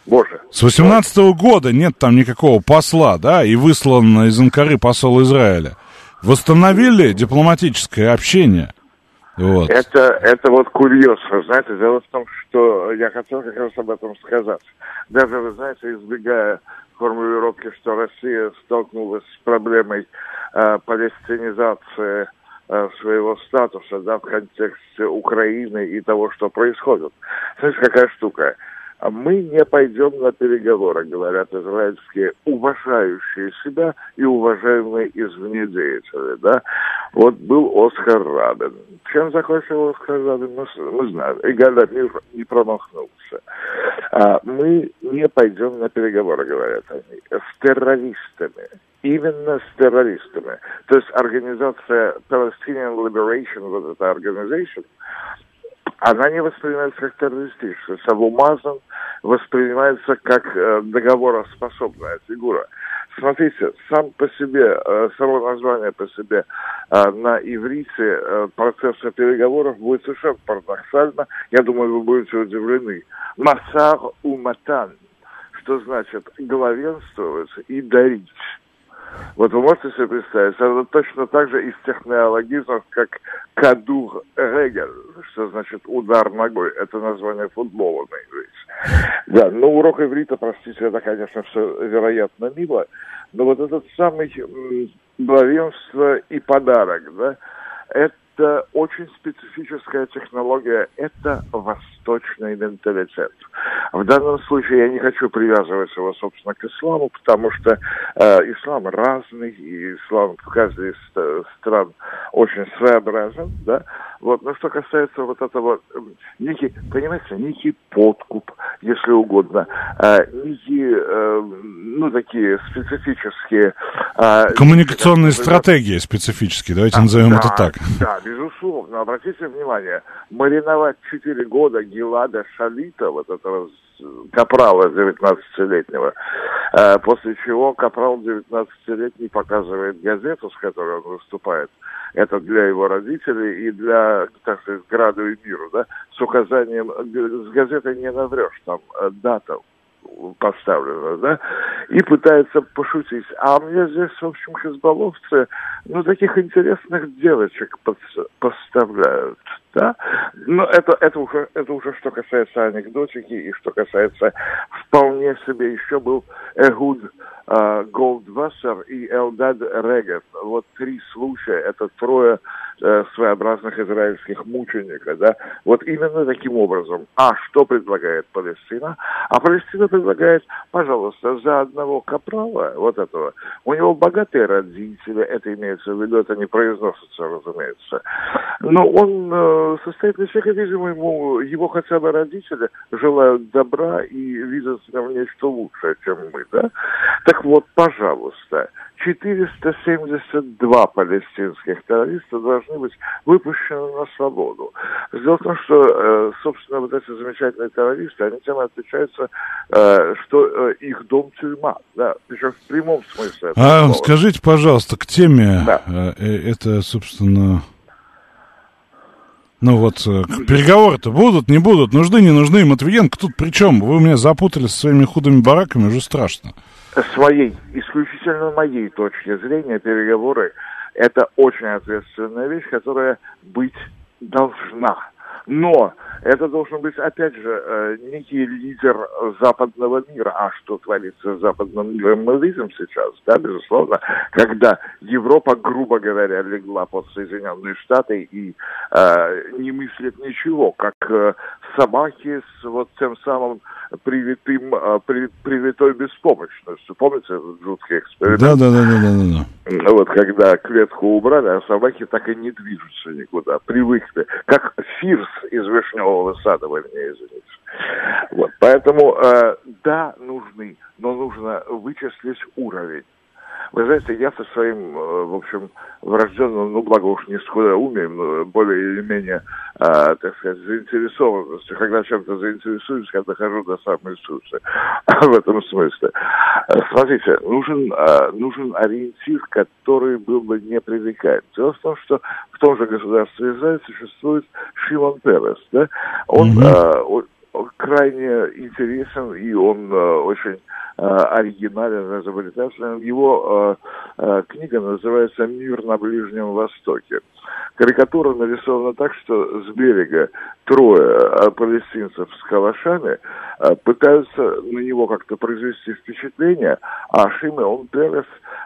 Боже. С 18-го года нет там никакого посла, да, и выслан из Анкары посол Израиля. Восстановили дипломатическое общение. Вот. Это вот курьез, вы знаете. Дело в том, что я хотел как раз об этом сказать. Даже, вы знаете, избегая формулировки, что Россия столкнулась с проблемой палестинизации своего статуса, да, в контексте Украины и того, что происходит. Знаете, какая штука? Мы не пойдем на переговоры, говорят израильские уважающие себя и уважаемые извне деятели, да. Вот был Оскар Рабин. Чем закончил Оскар Рабин, мы знаем. И Галь Амир не промахнулся. Мы не пойдем на переговоры, говорят они, с террористами. Именно с террористами. То есть организация Palestinian Liberation, вот эта организация, она не воспринимается как террористическая. Савумазан воспринимается как договороспособная фигура. Смотрите, само название по себе на иврите процесса переговоров будет совершенно парадоксально. Я думаю, вы будете удивлены. Масар уматан, что значит главенствовать и дарить. Вот вы можете себе представить, это точно так же из тех неологизмов, как кадур регель, что значит удар ногой. Это название футбола на иврите. Да, но урок иврита, простите, это, конечно, все вероятно мило, но вот этот самый главенство и подарок, да, это очень специфическая технология, это восточный менталитет. В данном случае я не хочу привязывать его, собственно, к исламу, потому что ислам разный, и ислам в каждой из стран очень своеобразен, да. Вот, но что касается вот этого, некий, понимаете, некий подкуп, если угодно, некие, такие специфические... Коммуникационные стратегии специфические, давайте назовем это так. Да, безусловно. Обратите внимание, мариновать 4 года Гилада Шалита, вот этого капрала 19-летнего, после чего капрал 19-летний показывает газету, с которой он выступает. Это для его родителей и для, так сказать, граду и миру, да, с указанием, с газетой не наврешь, там дата поставлена, да, и пытается пошутить. А мне здесь, в общем, хизбалловцы, таких интересных девочек поставляют, да. Но это уже что касается анекдотики и что касается вполне себе еще был Эгуд Голдвассер и Элдад Регев. Вот 3 случая, это 3 своеобразных израильских мучеников, да, вот именно таким образом. А что предлагает Палестина? А Палестина предлагает, пожалуйста, за одного капрала, вот этого, у него богатые родители, это имеется в виду, это не произносится, разумеется, но он состоятельный человек, видимо, его хотя бы родители желают добра и видят в нечто лучшее, чем мы, да. Так вот, пожалуйста, 472 палестинских террориста должны быть выпущены на свободу. Дело в том, что, собственно, вот эти замечательные террористы, они тем отличаются, что их дом тюрьма, да, причем в прямом смысле. Скажите, пожалуйста, к теме, да. Это, собственно... переговоры-то будут, не будут, нужны, не нужны, Матвиенко тут при чем? Вы меня запутали со своими худыми бараками, уже страшно. Исключительно моей точки зрения, переговоры – это очень ответственная вещь, которая быть должна. Но это должен быть, опять же, некий лидер западного мира. А что творится с западным миром, мы видим сейчас, да, безусловно, когда Европа, грубо говоря, легла под Соединенные Штаты и не мыслит ничего, как собаки с вот тем самым привитой беспомощностью. Помните этот жуткий эксперимент? Да. Вот когда клетку убрали, а собаки так и не движутся никуда, привыкли. Как Фирс из Вишневого сада, вернее, извините. Вот, поэтому, да, нужны, но нужно вычислить уровень. Вы знаете, я со своим, в общем, врожденным, благо уж не скудоумием, более или менее, так сказать, заинтересованностью, когда чем-то заинтересуюсь, я дохожу до самой сути. В этом смысле. Смотрите, нужен ориентир, который был бы непререкаем. Дело в том, что в том же государстве Израиль существует Шимон Перес, да? Он крайне интересен, и он очень оригинален, изобретателен. Его книга называется «Мир на Ближнем Востоке». Карикатура нарисована так, что с берега трое палестинцев с калашами пытаются на него как-то произвести впечатление, а Шимеон Перес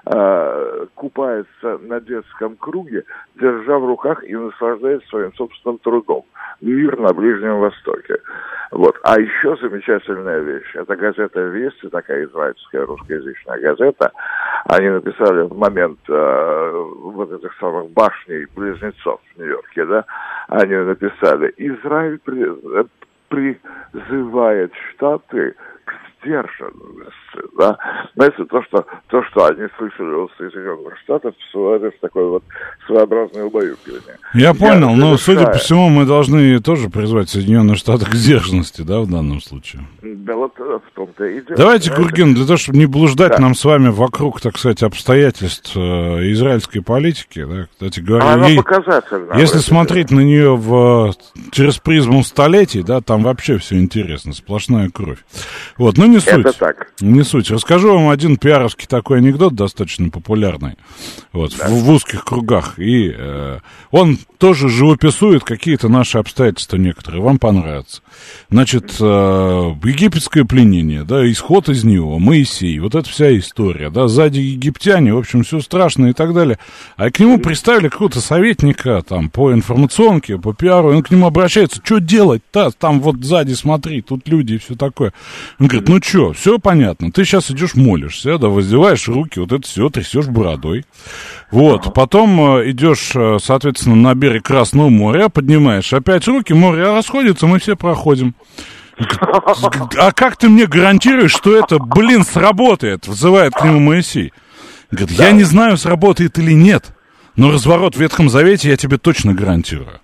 купается на детском круге, держа в руках и наслаждаясь своим собственным трудом. Мир на Ближнем Востоке. Вот. А еще замечательная вещь. Это газета «Вести», такая израильская русскоязычная газета. Они написали в момент вот этих самых башней близнецов в Нью-Йорке, да, они написали: Израиль призывает Штаты к сдержанности, да. Знаете, то, что они слышали от Соединенных Штатов, в такое вот своеобразное убаюкивание. Я понял, но, судя по всему, мы должны тоже призвать Соединенные Штаты к сдержанности, да, в данном случае? Да, вот в том-то и дело. Давайте, Гурген, для того, чтобы не блуждать нам с вами вокруг, так сказать, обстоятельств израильской политики, да, кстати говоря, она показательна. Если смотреть на нее через призму столетий, да, там вообще все интересно, сплошная кровь. Вот, ну не суть. Это так. Не суть. Расскажу вам один пиаровский такой анекдот, достаточно популярный, вот, да, в узких кругах. И он тоже живописует какие-то наши обстоятельства некоторые. Вам понравятся. Значит, египетское пленение, да, исход из него, Моисей, вот эта вся история, да, сзади египтяне, в общем, все страшно и так далее. А к нему приставили какого-то советника, там, по информационке, по пиару, и он к нему обращается: что делать-то? Там вот сзади, смотри, тут люди и все такое. Он говорит: ну что, все понятно, ты сейчас идешь молишься, да, воздеваешь руки, вот это все трясешь бородой. Вот, потом идешь, соответственно, на берег Красного моря, поднимаешь опять руки, море расходится, мы все проходим. А как ты мне гарантируешь, что это, сработает? Вызывает к нему Моисей. Говорит: я не знаю, сработает или нет, но разворот в Ветхом Завете я тебе точно гарантирую.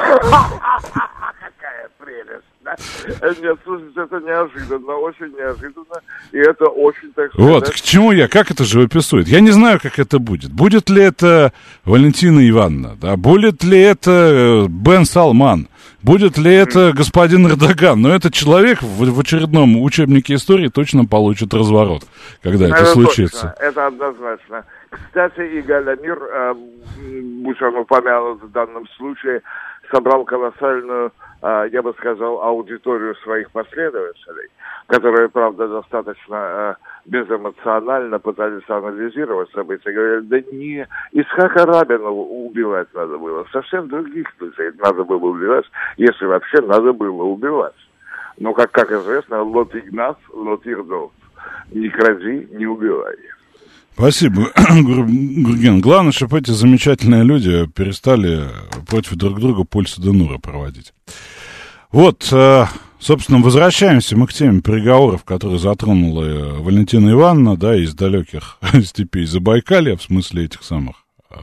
Нет, слушайте, это неожиданно, очень неожиданно, и это очень, так сказать... Вот, к чему я, как это живописует? Я не знаю, как это будет. Будет ли это Валентина Ивановна, да? Будет ли это Бен Салман? Будет ли это господин Эрдоган? Но этот человек в очередном учебнике истории точно получит разворот, когда это случится. Точно, это однозначно. Кстати, Игаль Амир, будь он упомянут в данном случае, собрал колоссальную, я бы сказал, аудиторию своих последователей, которые, правда, достаточно безэмоционально пытались анализировать события. Говорили: да не Ицхака Рабина убивать надо было, совсем других людей надо было убивать, если вообще надо было убивать. Но, как известно, лот игнас, лот ирдов. Не кради, не убивай. Спасибо, Гурген. Главное, чтобы эти замечательные люди перестали против друг друга пульса Денура проводить. Вот, собственно, возвращаемся мы к теме переговоров, которые затронула Валентина Ивановна, да, из далеких степей Забайкалья, в смысле этих самых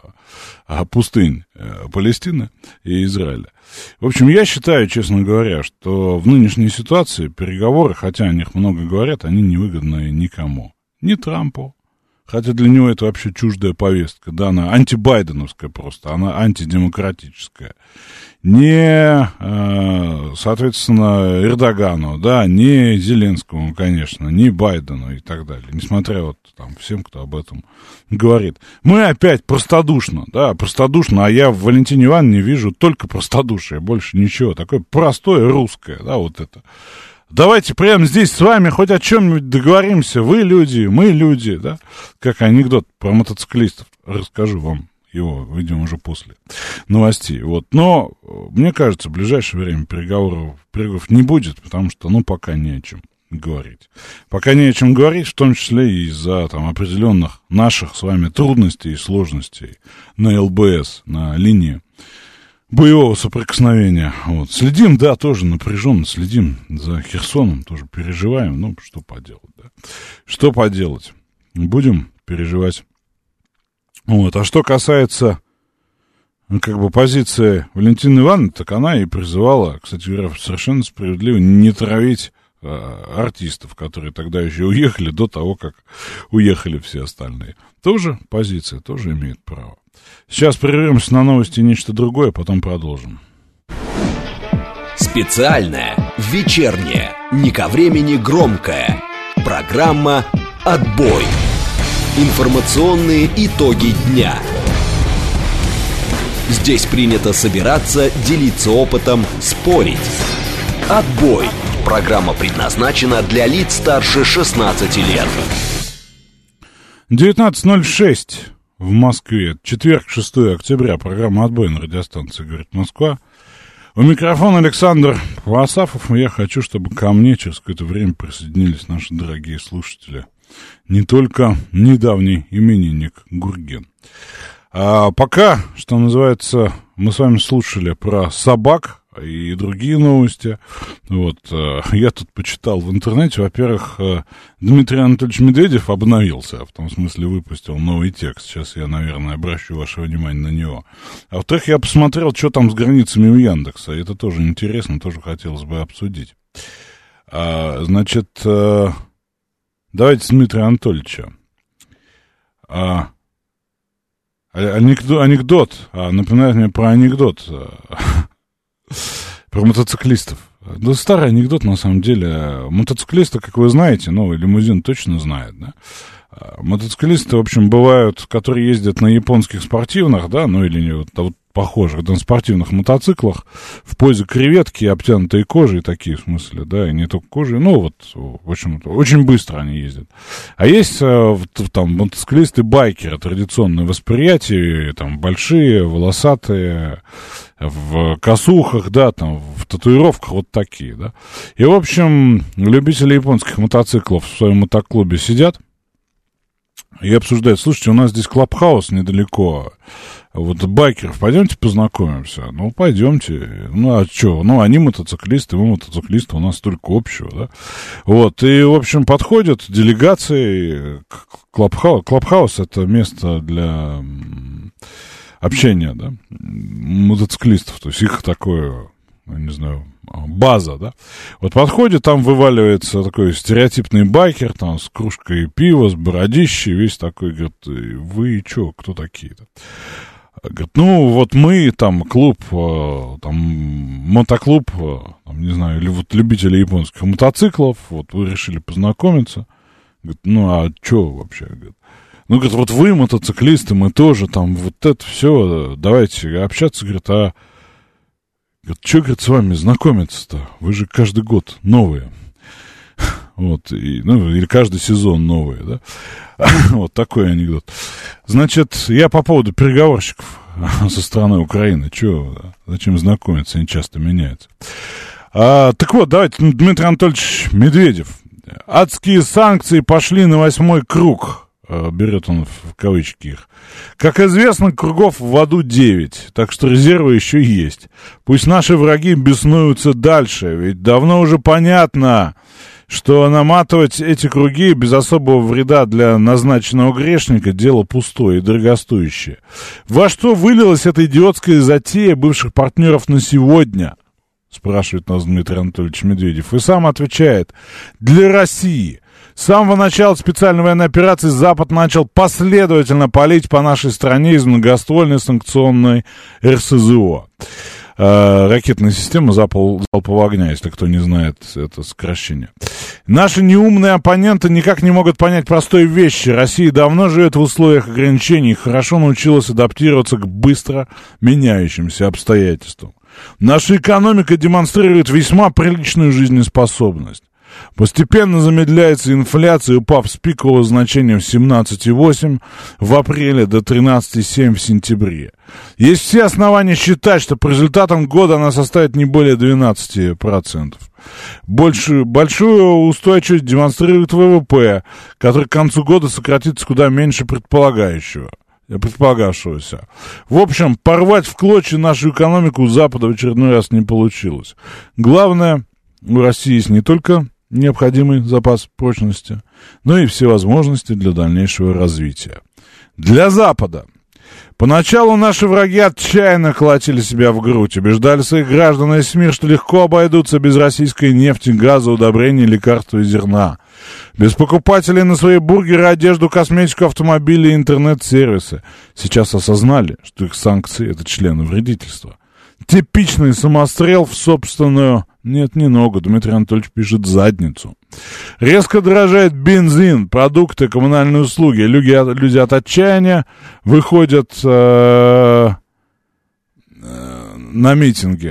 пустынь Палестины и Израиля. В общем, я считаю, честно говоря, что в нынешней ситуации переговоры, хотя о них много говорят, они невыгодны никому. Ни Трампу, хотя для него это вообще чуждая повестка, да, она антибайденовская просто, она антидемократическая. Не, соответственно, Эрдогану, да, не Зеленскому, конечно, не Байдену и так далее, несмотря вот там всем, кто об этом говорит. Мы опять простодушно, а я в Валентине Ивановне вижу только простодушие, больше ничего, такое простое русское, да, вот это. Давайте прямо здесь с вами хоть о чем-нибудь договоримся. Вы люди, мы люди, да? Как анекдот про мотоциклистов. Расскажу вам его, видимо, уже после новостей. Вот. Но, мне кажется, в ближайшее время переговоров не будет, потому что, пока не о чем говорить. Пока не о чем говорить, в том числе и из-за там определенных наших с вами трудностей и сложностей на ЛБС, на линии боевого соприкосновения. Вот. Следим, да, тоже напряженно следим за Херсоном, тоже переживаем. Что поделать, да. Что поделать? Будем переживать. Вот. А что касается, позиции Валентины Ивановны, так она и призывала, кстати говоря, совершенно справедливо не травить артистов, которые тогда еще уехали до того, как уехали все остальные. Тоже позиция, тоже имеет право. Сейчас прервемся на новости и нечто другое, потом продолжим. Специальная, вечерняя, не ко времени громкая программа «Отбой». Информационные итоги дня. Здесь принято собираться, делиться опытом, спорить. «Отбой». Программа предназначена для лиц старше 16 лет. 19:06 в Москве. Четверг, 6 октября. Программа «Отбой» на радиостанции «Говорит Москва». У микрофона Александр Васафов. И я хочу, чтобы ко мне через какое-то время присоединились наши дорогие слушатели. Не только недавний именинник Гурген. А пока, что называется, мы с вами слушали про собак и другие новости. Вот, я тут почитал в интернете, во-первых, Дмитрий Анатольевич Медведев обновился, в том смысле выпустил новый текст. Сейчас я, наверное, обращу ваше внимание на него. А во-вторых, я посмотрел, что там с границами у Яндекса. Это тоже интересно, тоже хотелось бы обсудить. Значит, давайте с Дмитрия Анатольевича. Анекдот. Напоминает мне про анекдот. Про мотоциклистов. Да, старый анекдот, на самом деле. Мотоциклисты, как вы знаете, новый лимузин точно знает, да? Мотоциклисты, в общем, бывают, которые ездят на японских спортивных, да, ну или вот похожих, да, на спортивных мотоциклах, в позе креветки, обтянутые кожей такие, в смысле, да, и не только кожей, ну вот, в общем, очень быстро они ездят. А есть там мотоциклисты-байкеры, традиционное восприятие, там, большие, волосатые, в косухах, да, там, в татуировках, вот такие, да. И, в общем, любители японских мотоциклов в своем мотоклубе сидят и обсуждают: слушайте, у нас здесь клабхаус недалеко, вот байкеров, пойдемте познакомимся. Ну, пойдемте. Ну, а что? Ну, они мотоциклисты, мы мотоциклисты, у нас столько общего, да. Вот, и, в общем, подходят делегации к клабхаусу. Клабхаус — это место для общения, да, мотоциклистов, то есть их такое, я не знаю, база, да. Вот подходит, там вываливается такой стереотипный байкер, там, с кружкой пива, с бородищей, весь такой, говорит: вы что, кто такие-то? Говорит: ну, вот мы, там, клуб, там, мотоклуб, там, не знаю, или вот любители японских мотоциклов, вот вы решили познакомиться. Говорит: ну, а что вообще? Говорит: ну, говорит, вот вы мотоциклисты, мы тоже, там, вот это все, давайте общаться. Говорит: а говорит, что, говорит, с вами знакомиться-то? Вы же каждый год новые. Вот, и, ну, или каждый сезон новые, да? Вот такой анекдот. Значит, я по поводу переговорщиков со стороны Украины. Чего, зачем знакомиться, они часто меняются. Так вот, давайте, Дмитрий Анатольевич Медведев. Адские санкции пошли на 8-й круг. Берет он в кавычки их. Как известно, кругов в аду 9, так что резервы еще есть. Пусть наши враги беснуются дальше, ведь давно уже понятно, что наматывать эти круги без особого вреда для назначенного грешника — дело пустое и дорогостоящее. Во что вылилась эта идиотская затея бывших партнеров на сегодня? Спрашивает нас Дмитрий Анатольевич Медведев. И сам отвечает: для России. С самого начала специальной военной операции Запад начал последовательно палить по нашей стране из многоствольной санкционной РСЗО. Ракетная система залпового огня, если кто не знает это сокращение. Наши неумные оппоненты никак не могут понять простой вещи. Россия давно живет в условиях ограничений и хорошо научилась адаптироваться к быстро меняющимся обстоятельствам. Наша экономика демонстрирует весьма приличную жизнеспособность. Постепенно замедляется инфляция, упав с пикового значения в 17,8 в апреле до 13,7 в сентябре. Есть все основания считать, что по результатам года она составит не более 12%. Большую устойчивость демонстрирует ВВП, который к концу года сократится куда меньше предполагавшегося. В общем, порвать в клочья нашу экономику у Запада в очередной раз не получилось. Главное, у России есть не только необходимый запас прочности, но и все возможности для дальнейшего развития. Для Запада. Поначалу наши враги отчаянно колотили себя в грудь, убеждали своих граждан и весь мир, что легко обойдутся без российской нефти, газа, удобрений, лекарств и зерна. Без покупателей на свои бургеры, одежду, косметику, автомобили и интернет-сервисы. Сейчас осознали, что их санкции — это члены вредительства. Типичный самострел в собственную Нет, не ногу. Дмитрий Анатольевич пишет задницу. Резко дорожает бензин, продукты, коммунальные услуги. Люди от отчаяния выходят на митинги.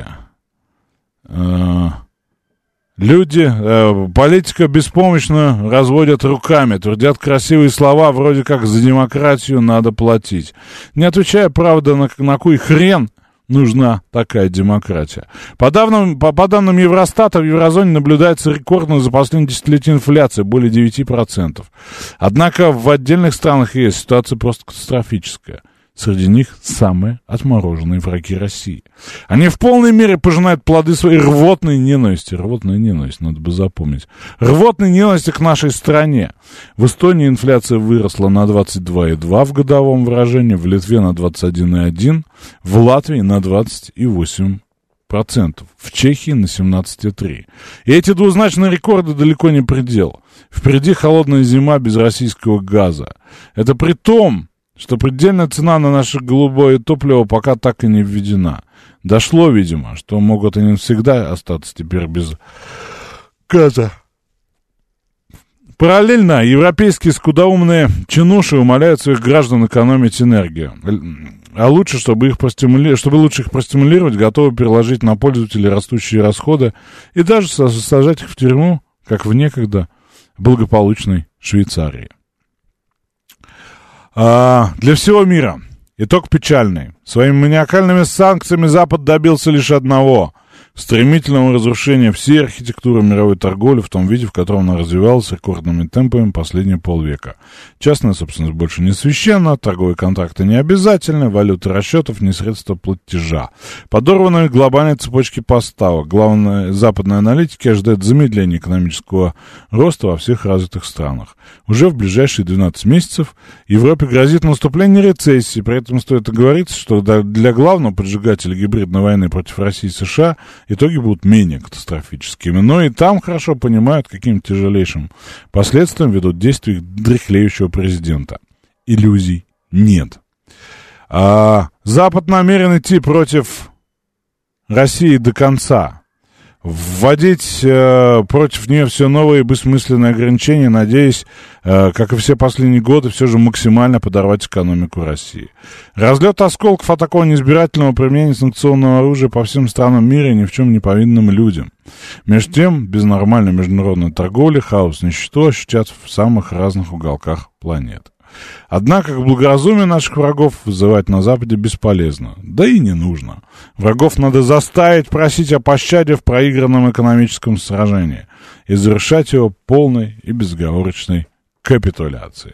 Политика беспомощно разводят руками, твердят красивые слова, вроде как за демократию надо платить. Не отвечая, правда, на кой хрен нужна такая демократия. По данным Евростата, в еврозоне наблюдается рекордная за последние десятилетия инфляция, более 9%. Однако в отдельных странах есть ситуация просто катастрофическая. Среди них самые отмороженные враги России. Они в полной мере пожинают плоды своей рвотной ненависти. Рвотная ненависть, надо бы запомнить. Рвотной ненависти к нашей стране. В Эстонии инфляция выросла на 22,2 в годовом выражении, в Литве на 21,1, в Латвии на 28%, в Чехии на 17,3. И эти двузначные рекорды далеко не предел. Впереди холодная зима без российского газа. Это при том, что предельная цена на наше голубое топливо пока так и не введена. Дошло, видимо, что могут и не всегда остаться теперь без газа. Параллельно европейские скудоумные чинуши умоляют своих граждан экономить энергию. А лучше, чтобы лучше их простимулировать, готовы переложить на пользователей растущие расходы и даже сажать их в тюрьму, как в некогда благополучной Швейцарии. Для всего мира итог печальный. Своими маниакальными санкциями Запад добился лишь одного — стремительного разрушения всей архитектуры мировой торговли в том виде, в котором она развивалась рекордными темпами последние полвека. Частная собственность больше не священна, торговые контракты не обязательны, валюты расчетов не средства платежа. Подорваны глобальные цепочки поставок. Главные западные аналитики ожидают замедления экономического роста во всех развитых странах. Уже в ближайшие 12 месяцев Европе грозит наступление рецессии. При этом стоит оговориться, что для главного поджигателя гибридной войны против России и США итоги будут менее катастрофическими. Но и там хорошо понимают, каким тяжелейшим последствиям ведут действия дряхлеющего президента. Иллюзий нет. Запад намерен идти против России до конца. Вводить против нее все новые бессмысленные ограничения, надеясь, как и все последние годы, все же максимально подорвать экономику России. Разлет осколков от такого неизбирательного применения санкционного оружия по всем странам мира и ни в чем не повинным людям. Между тем, без нормальной международной торговли хаос и нищету ощутят в самых разных уголках планеты. Однако, к благоразумию наших врагов вызывать на Западе бесполезно. Да и не нужно. Врагов надо заставить просить о пощаде в проигранном экономическом сражении и завершать его полной и безоговорочной капитуляцией.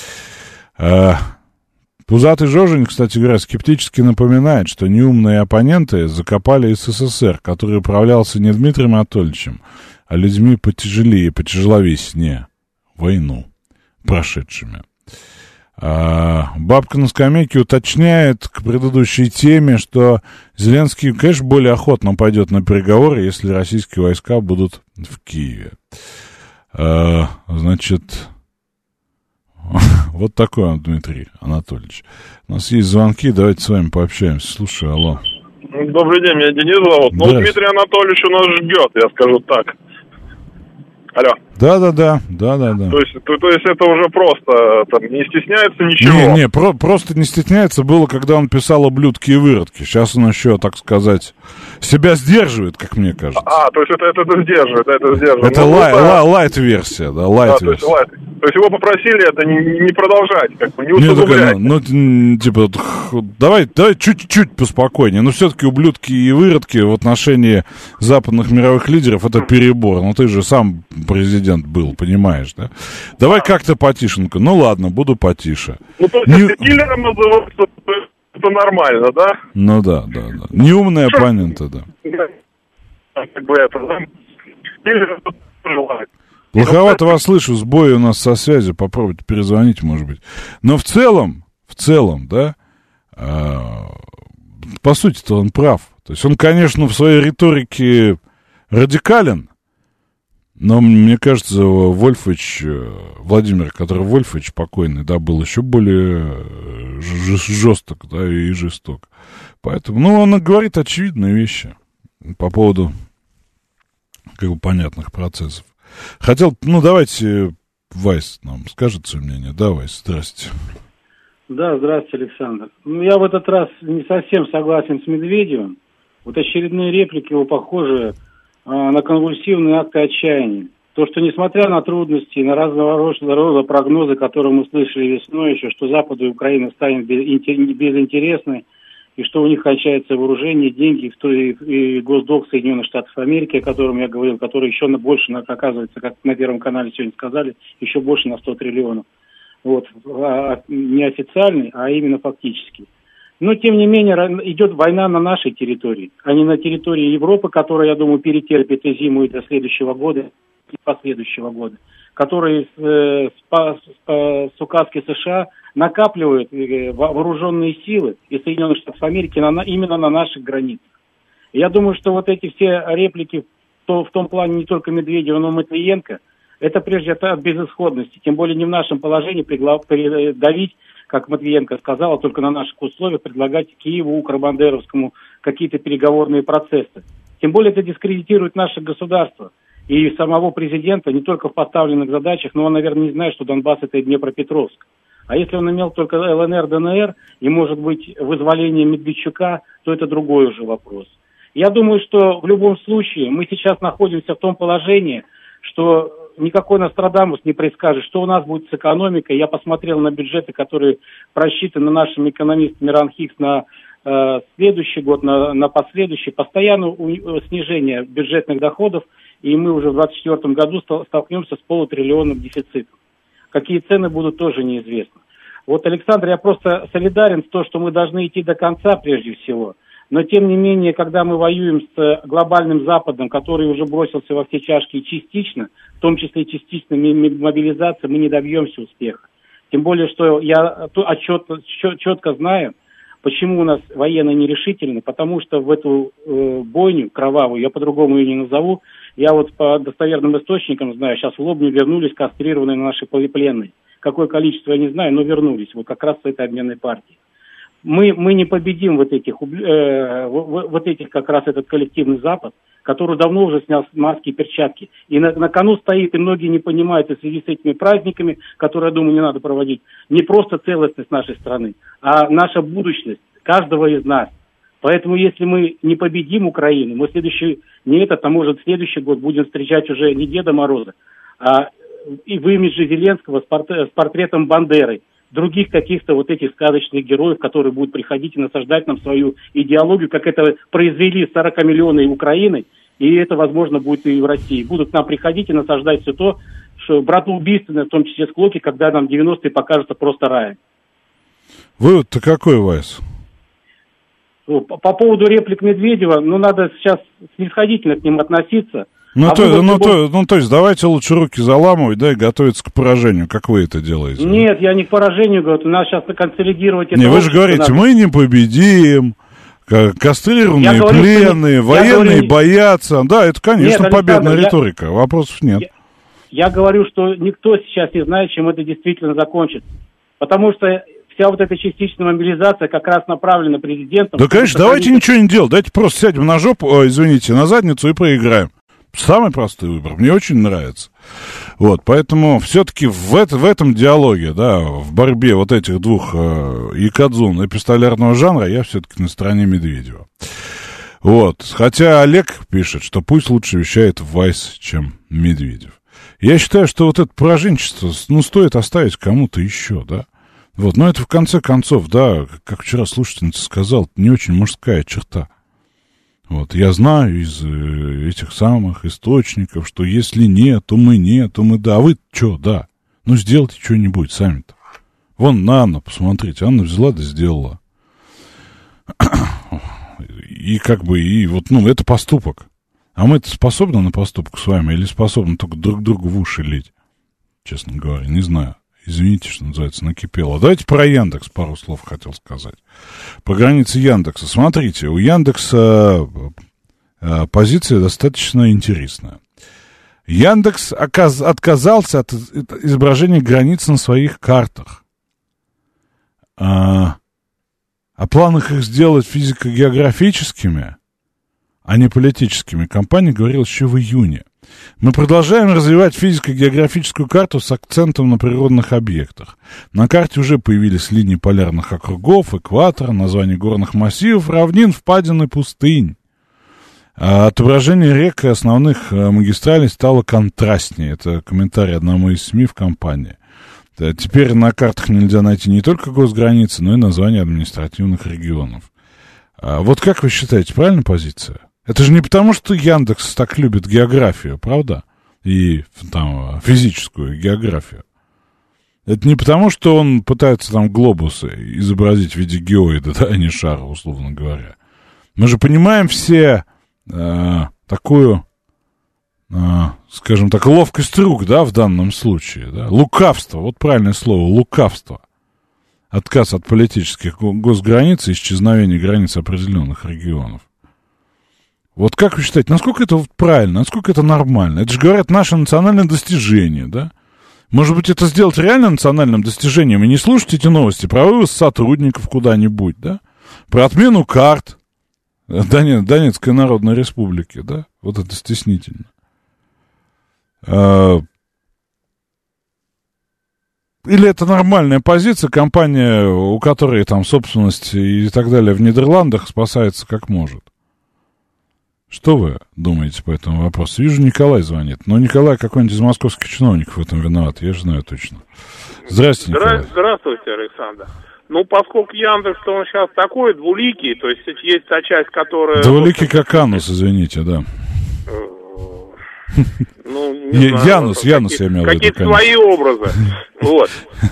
Пузатый Жожень, кстати говоря, скептически напоминает, что неумные оппоненты закопали СССР, который управлялся не Дмитрием Анатольевичем, а людьми потяжелее и потяжеловеснее, войну прошедшими. Бабка на скамейке уточняет к предыдущей теме, что Зеленский, конечно, более охотно пойдет на переговоры, если российские войска будут в Киеве. Значит, вот такой он, Дмитрий Анатольевич. У нас есть звонки, давайте с вами пообщаемся. Слушай, алло. Добрый день, меня Денис зовут. Ну, Дмитрий Анатольевич у нас ждет, я скажу так. Алло. Да. То есть это уже просто там, не стесняется ничего? Просто не стесняется было, когда он писал ублюдки и выродки. Сейчас он еще, так сказать, себя сдерживает, как мне кажется. То есть это сдерживает, Это лайт-версия, да, лайт-версия. То есть его попросили это не продолжать, как бы, не усугублять. Типа, давай чуть-чуть поспокойнее. Но все-таки ублюдки и выродки в отношении западных мировых лидеров это перебор. Ну ты же сам президент был, понимаешь, да? Давай как-то потишенько. Ну ладно, буду потише. Ну то есть если киллером называться, это нормально, да? Ну да. Неумные оппоненты, да. Как бы это, да? Киллером желает. Плоховато вас слышу, сбои у нас со связью, попробуйте перезвонить, может быть. Но в целом, да, по сути-то он прав. То есть он, конечно, в своей риторике радикален, но мне кажется, Владимир, который Вольфович покойный, да, был еще более жесток, да, и жесток. Поэтому, он говорит очевидные вещи по поводу как бы понятных процессов. Хотел, давайте Вайс нам скажет свое мнение. Да, Вайс, здрасте. Да, здравствуйте, Александр. Я в этот раз не совсем согласен с Медведевым. Вот очередные реплики его похожи на конвульсивные акты отчаяния. То, что несмотря на трудности и на разного рода прогнозы, которые мы слышали весной еще, что Западу и Украина станет безинтересной, и что у них кончается вооружение, деньги, и госдолг Соединенных Штатов Америки, о котором я говорил, который еще больше, оказывается, как на Первом канале сегодня сказали, еще больше на 100 триллионов. Вот. Не официальный, а именно фактический. Но, тем не менее, идет война на нашей территории, а не на территории Европы, которая, я думаю, перетерпит и зиму, и до следующего года, и последующего года, которые с указки США накапливают вооруженные силы из Соединенных Штатов Америки именно на наших границах. Я думаю, что вот эти все реплики в том плане не только Медведева, но и Матвиенко, это прежде от безысходности, тем более не в нашем положении давить, как Матвиенко сказала, только на наших условиях предлагать Киеву, Укр-Бандеровскому какие-то переговорные процессы. Тем более это дискредитирует наше государство и самого президента не только в поставленных задачах, но он, наверное, не знает, что Донбасс это Днепропетровск. А если он имел только ЛНР, ДНР и, может быть, вызволение Медведчука, то это другой уже вопрос. Я думаю, что в любом случае мы сейчас находимся в том положении, что никакой Нострадамус не предскажет, что у нас будет с экономикой. Я посмотрел на бюджеты, которые просчитаны нашими экономистами РАНХИКС на следующий год, на последующий. Постоянное снижение бюджетных доходов, и мы уже в 2024 году столкнемся с полутриллионным дефицитом. Какие цены будут, тоже неизвестно. Вот, Александр, я просто солидарен с том, что мы должны идти до конца прежде всего. Но, тем не менее, когда мы воюем с глобальным Западом, который уже бросился во все чашки частично, в том числе и частично мобилизации, мы не добьемся успеха. Тем более, что я четко знаю, почему у нас военные нерешительны, потому что в эту бойню кровавую, я по-другому ее не назову, я вот по достоверным источникам знаю, сейчас в Лобню вернулись кастрированные наши пленные. Какое количество, я не знаю, но вернулись, вот как раз с этой обменной партии. Мы не победим вот этих как раз этот коллективный Запад, который давно уже снял маски и перчатки. И на кону стоит, и многие не понимают, и в связи с этими праздниками, которые, я думаю, не надо проводить, не просто целостность нашей страны, а наша будущность каждого из нас. Поэтому, если мы не победим Украину, мы может следующий год будем встречать уже не Деда Мороза, а и в имидже Зеленского с портретом Бандеры, других каких-то вот этих сказочных героев, которые будут приходить и насаждать нам свою идеологию, как это произвели 40-миллионной Украины, и это, возможно, будет и в России. Будут к нам приходить и насаждать все то, что братоубийственное, в том числе склоки, когда нам 90-е покажутся просто раем. Вывод-то какой, Вайс? По поводу реплик Медведева, надо сейчас снисходительно к ним относиться. То есть давайте лучше руки заламывать, и готовиться к поражению, как вы это делаете. Нет, я не к поражению говорю, надо сейчас консолидировать это. Не, вы же говорите, мы не победим, кастрированные, пленные, военные боятся. Да, это, конечно, победная риторика, вопросов нет. Я говорю, что никто сейчас не знает, чем это действительно закончится. Потому что вся вот эта частичная мобилизация как раз направлена президентом. Да, конечно, давайте ничего не делать, давайте просто сядем на жопу, на задницу и проиграем. Самый простой выбор, мне очень нравится. Вот, поэтому все-таки в этом диалоге, в борьбе вот этих двух якадзун эпистолярного жанра, я все-таки на стороне Медведева. Вот, хотя Олег пишет, что пусть лучше вещает Вайс, чем Медведев. Я считаю, что вот это пораженчество, стоит оставить кому-то еще, Вот, но это в конце концов, как вчера слушательница сказала, не очень мужская черта. Вот, я знаю из этих самых источников, что если нет, то мы нет, то мы да. А вы что, да? Сделайте что-нибудь сами-то. Вон на Анну посмотрите. Анна взяла да сделала. И это поступок. А мы-то способны на поступок с вами или способны только друг другу в уши лить? Честно говоря, не знаю. Извините, что называется, накипело. Давайте про Яндекс пару слов хотел сказать. По границе Яндекса. Смотрите, у Яндекса позиция достаточно интересная. Яндекс отказался от изображения границ на своих картах. О планах их сделать физико-географическими а не политическими кампанией, говорил еще в июне. Мы продолжаем развивать физико-географическую карту с акцентом на природных объектах. На карте уже появились линии полярных округов, экватора, названия горных массивов, равнин, впадин и пустынь. А отображение рек и основных магистралей стало контрастнее. Это комментарий одному из СМИ в кампании. Теперь на картах нельзя найти не только госграницы, но и названия административных регионов. А вот как вы считаете, правильная позиция? Это же не потому, что Яндекс так любит географию, правда? И там физическую географию. Это не потому, что он пытается там глобусы изобразить в виде геоида, да, а не шара, условно говоря. Мы же понимаем все такую, скажем так, ловкость рук, да, в данном случае, да? Лукавство, вот правильное слово, лукавство. Отказ от политических госграниц и исчезновение границ определенных регионов. Вот как вы считаете, насколько это правильно, насколько это нормально? Это же, говорят, наше национальное достижение, да? Может быть, это сделать реально национальным достижением и не слушать эти новости про вывоз сотрудников куда-нибудь, да? Про отмену карт Донецкой Народной Республики, да? Вот это стеснительно. Или это нормальная позиция, компания, у которой там собственность и так далее в Нидерландах спасается как может? Что вы думаете по этому вопросу? Вижу, Николай звонит. Но Николай какой-нибудь из московских чиновников в этом виноват, я же знаю точно. Здравствуйте, Николай. Здравствуйте, Александр. Ну, поскольку Яндекс, то он сейчас такой двуликий, то есть есть та часть, которая... Двуликий как Анус, извините, да. Ну, не знаю, Янус я имел в виду. Какие-то свои образы. Вот.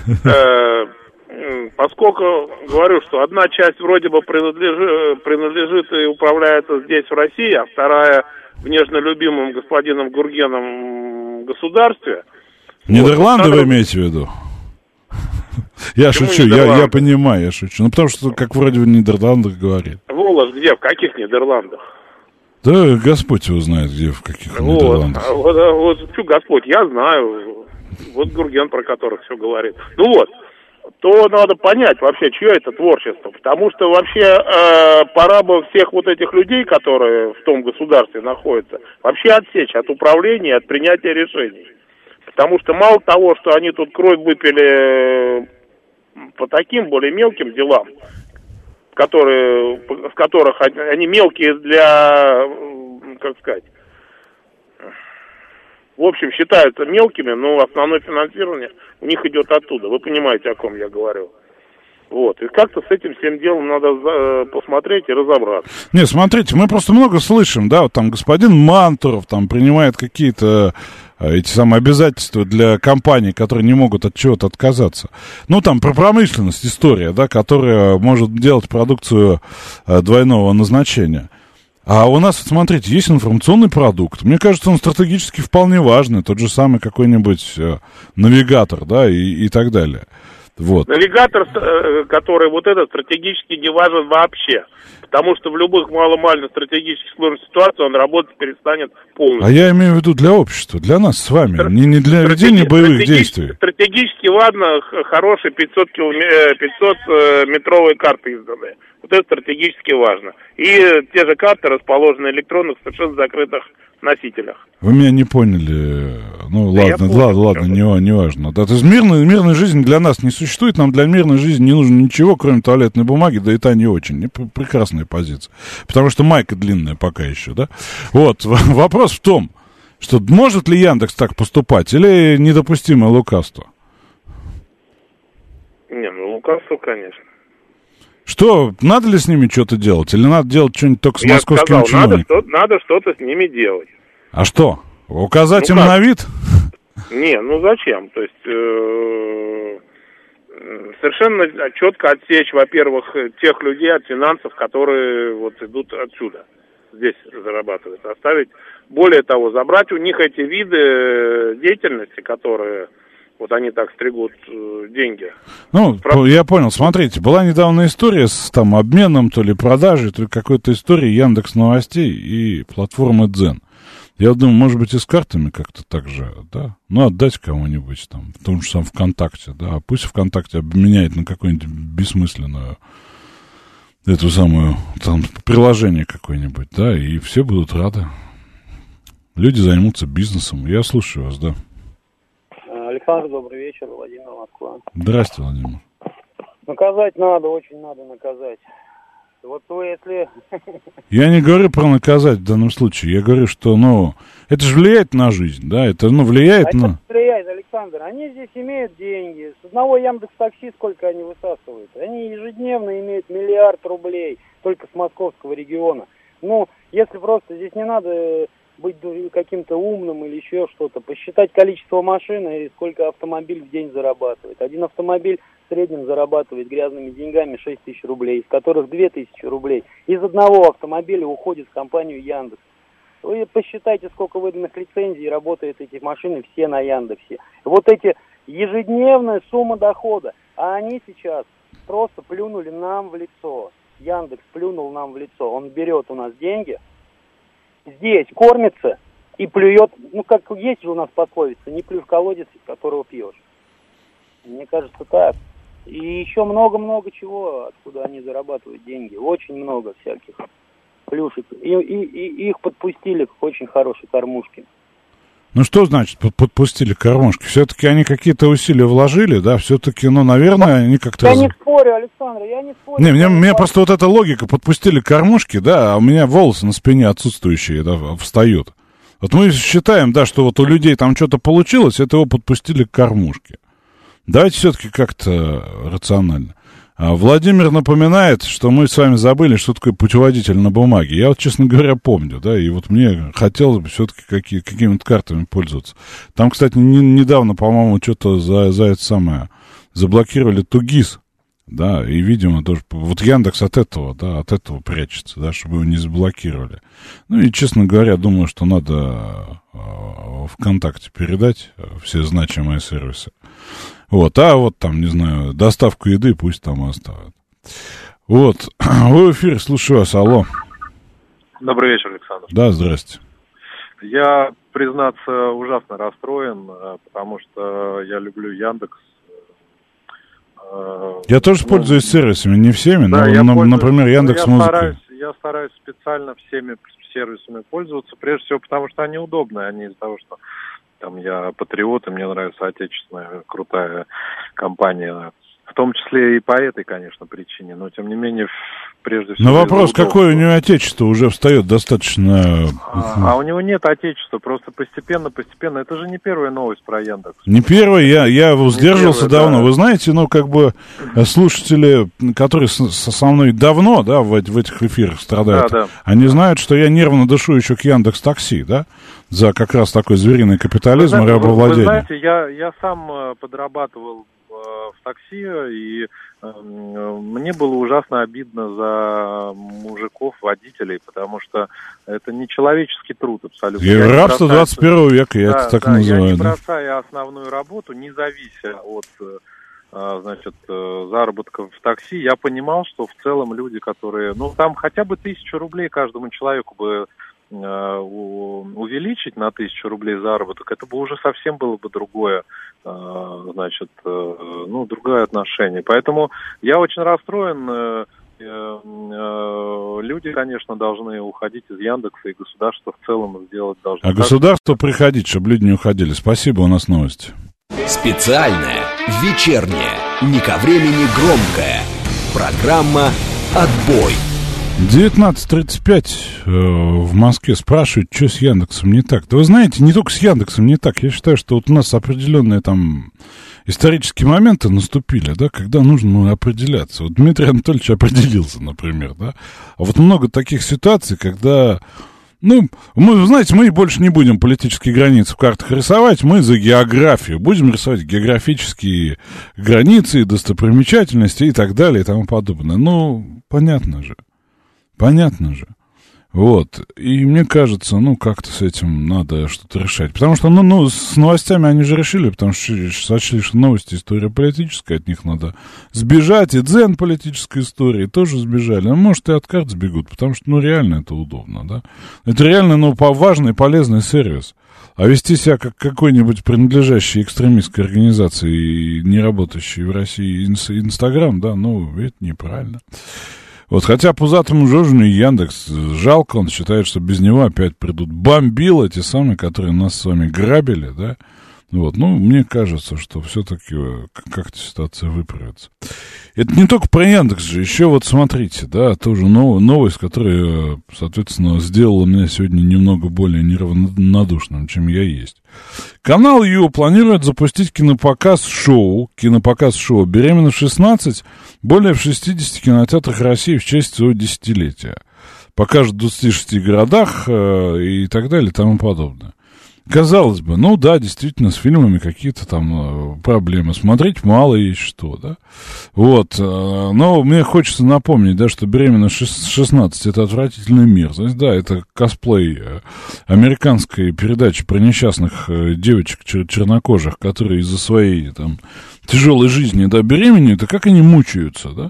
Поскольку говорю, что одна часть вроде бы принадлежит и управляется здесь, в России, а вторая в нежно любимом господином Гургеном государстве. Нидерланды вы имеете в виду? Я шучу, я понимаю, я шучу. Ну, потому что, как вроде в Нидерландах говорит. Волос где? В каких Нидерландах? Да, Господь его знает, где, в каких Нидерландах. Вот, что Господь, я знаю. Вот Гурген, про которых все говорит. Ну вот. То надо понять вообще, чье это творчество. Потому что вообще пора бы всех вот этих людей, которые в том государстве находятся, вообще отсечь от управления и от принятия решений. Потому что мало того, что они тут кровь выпили по таким более мелким делам, в которых они мелкие для, как сказать, в общем, считаются мелкими, но основное финансирование у них идет оттуда. Вы понимаете, о ком я говорю. Вот. И как-то с этим всем делом надо посмотреть и разобраться. Не, смотрите, мы просто много слышим, да, вот там господин Мантуров там принимает какие-то эти самые обязательства для компаний, которые не могут от чего-то отказаться. Ну, там про промышленность история, да, которая может делать продукцию двойного назначения. А у нас, вот смотрите, есть информационный продукт. Мне кажется, он стратегически вполне важный. Тот же самый какой-нибудь навигатор, да, и так далее. Вот. Навигатор, который вот этот стратегически не важен вообще. Потому что в любых маломально стратегических сложных ситуациях он работать перестанет полностью. А я имею в виду для общества, для нас с вами, не для ведения боевых действий. Стратегически ладно, хорошие 500-метровые карты изданные. Вот это стратегически важно. И те же карты расположены на электронных, совершенно закрытых носителях. Вы меня не поняли. Ну, да ладно, не важно. Да, то есть мирной жизни для нас не существует, нам для мирной жизни не нужно ничего, кроме туалетной бумаги, да и та не очень. Прекрасная позиция. Потому что майка длинная пока еще, да? Вот, вопрос в том, что может ли Яндекс так поступать, или недопустимое лукавство? Не, ну лукавство, конечно. Что, надо ли с ними что-то делать? Или надо делать что-нибудь только с московскими чиновниками? Надо что-то с ними делать. А что? Указать им на вид? Не, ну зачем? То есть совершенно четко отсечь, во-первых, тех людей от финансов, которые вот идут отсюда, здесь зарабатывают. Оставить, более того, забрать у них эти виды деятельности, которые... Вот они так стригут деньги. Ну, я понял. Смотрите, была недавно история с там обменом, то ли продажей, то ли какой-то истории Яндекс Новостей и платформы Дзен. Я думаю, может быть, и с картами как-то так же, да? Ну, отдать кому-нибудь там, в том же самом ВКонтакте, да? Пусть ВКонтакте обменяет на какую-нибудь бессмысленную эту самую, там, приложение какое-нибудь, да, и все будут рады. Люди займутся бизнесом. Я слушаю вас, да. Александр, добрый вечер, Владимир, Москва. Здрасте, Владимир. Наказать надо, очень надо наказать. Вот вы, если... Я не говорю про наказать в данном случае. Я говорю, что, ну, это же влияет на жизнь, да, это, ну, влияет на... Это влияет, Александр. Они здесь имеют деньги. С одного Яндекс.Такси сколько они высасывают? Они ежедневно имеют 1 миллиард рублей только с московского региона. Ну, если просто здесь не надо быть каким-то умным или еще что-то, посчитать количество машин и сколько автомобиль в день зарабатывает. Один автомобиль в среднем зарабатывает грязными деньгами 6 тысяч рублей, из которых 2 тысячи рублей из одного автомобиля уходит в компанию Яндекс. Вы посчитайте, сколько выданных лицензий, работают эти машины все на Яндексе. Вот эти ежедневная сумма дохода, а они сейчас просто плюнули нам в лицо. Яндекс плюнул нам в лицо. Он берет у нас деньги, здесь кормится и плюет, ну как есть же у нас пословица, не плюй в колодец, из которого пьешь. Мне кажется так. И еще много-много чего, откуда они зарабатывают деньги. Очень много всяких плюшек. И их подпустили к очень хорошей кормушке. Ну что значит подпустили к кормушке? Все-таки они какие-то усилия вложили, да? Все-таки, ну, наверное, они как-то... Я не спорю, Александр, я не спорю. Не, мне просто вот эта логика, подпустили к кормушке, да, а у меня волосы на спине отсутствующие, да, встают. Вот мы считаем, да, что вот у людей там что-то получилось, это его подпустили к кормушке. Давайте все-таки как-то рационально. Владимир напоминает, что мы с вами забыли, что такое путеводитель на бумаге. Я вот, честно говоря, помню, да, и вот мне хотелось бы все-таки какими-то картами пользоваться. Там, кстати, недавно, по-моему, что-то за это самое заблокировали Тугис, да, и, видимо, тоже, вот Яндекс от этого прячется, да, чтобы его не заблокировали. Ну, и, честно говоря, думаю, что надо ВКонтакте передать все значимые сервисы. Вот, а вот там, не знаю, доставку еды пусть там оставят. Вот, вы в эфире, слушаю вас, алло. Добрый вечер, Александр. Да, здрасте. Я, признаться, ужасно расстроен, потому что я люблю Яндекс. Я тоже пользуюсь сервисами, не всеми, да, но, например, Яндекс.Музыка. Я стараюсь специально всеми сервисами пользоваться, прежде всего потому, что они удобные, а не из-за того, что там я патриот, и мне нравится отечественная крутая компания. В том числе и по этой, конечно, причине, но тем не менее, прежде всего... Но вопрос, какое у него отечество, уже встает достаточно... А у него нет отечества, просто постепенно. Это же не первая новость про Яндекс. Не первая, я сдерживался давно. Да. Вы знаете, ну, как бы, слушатели, которые со мной давно, да, в этих эфирах страдают, да. Они знают, что я нервно дышу еще к Яндекс.Такси, да, за как раз такой звериный капитализм и рабовладение. Вы знаете, я сам подрабатывал в такси, и мне было ужасно обидно за мужиков, водителей, потому что это не человеческий труд абсолютно. И рабство 21 века, я это так называю. Я не бросая основную работу, не завися от заработков в такси, я понимал, что в целом люди, которые, ну, там хотя бы 1000 рублей каждому человеку бы увеличить на 1000 рублей заработок, это бы уже совсем было бы другое, другое отношение. Поэтому я очень расстроен. Люди, конечно, должны уходить из Яндекса, и государство в целом сделать должно. А государство приходить, чтобы люди не уходили. Спасибо, у нас новости. Специальная, вечерняя, не ко времени громкая. Программа «Отбой». 19:35 в Москве спрашивают, что с Яндексом не так. Да вы знаете, не только с Яндексом не так. Я считаю, что вот у нас определенные там исторические моменты наступили, да, когда нужно определяться. Вот Дмитрий Анатольевич определился, например, да. А вот много таких ситуаций, когда, мы, знаете, мы больше не будем политические границы в картах рисовать, мы за географию. Будем рисовать географические границы, достопримечательности и так далее и тому подобное. Ну, понятно же. Вот. И мне кажется, как-то с этим надо что-то решать. Потому что, с новостями они же решили, потому что сочли, что новости история политическая, от них надо сбежать. И дзен политической истории тоже сбежали. А может, и от карт сбегут, потому что, реально это удобно, да. Это реально, важный, полезный сервис. А вести себя как какой-нибудь принадлежащий экстремистской организации, не работающий в России Инстаграм, да, это неправильно. Вот, хотя пузатому Жожину Яндекс жалко, он считает, что без него опять придут бомбилы, те самые, которые нас с вами грабили, да. Вот, ну, мне кажется, что все-таки как-то ситуация выправится. Это не только про Яндекс же, еще вот смотрите, да, тоже новость, которая, соответственно, сделала меня сегодня немного более неравнодушным, чем я есть. Канал Ю планирует запустить кинопоказ-шоу «Беременна в 16» более в 60 кинотеатрах России в честь своего десятилетия. Покажут в 26 городах и так далее и тому подобное. Казалось бы, ну да, действительно, с фильмами какие-то там проблемы. Смотреть мало есть что, да. Вот, но мне хочется напомнить, да, что «Беременна в 16» — это отвратительный мир. Знаете, да, это косплей американской передачи про несчастных девочек чернокожих, которые из-за своей там тяжелой жизни, да, беременеют, и как они мучаются, да.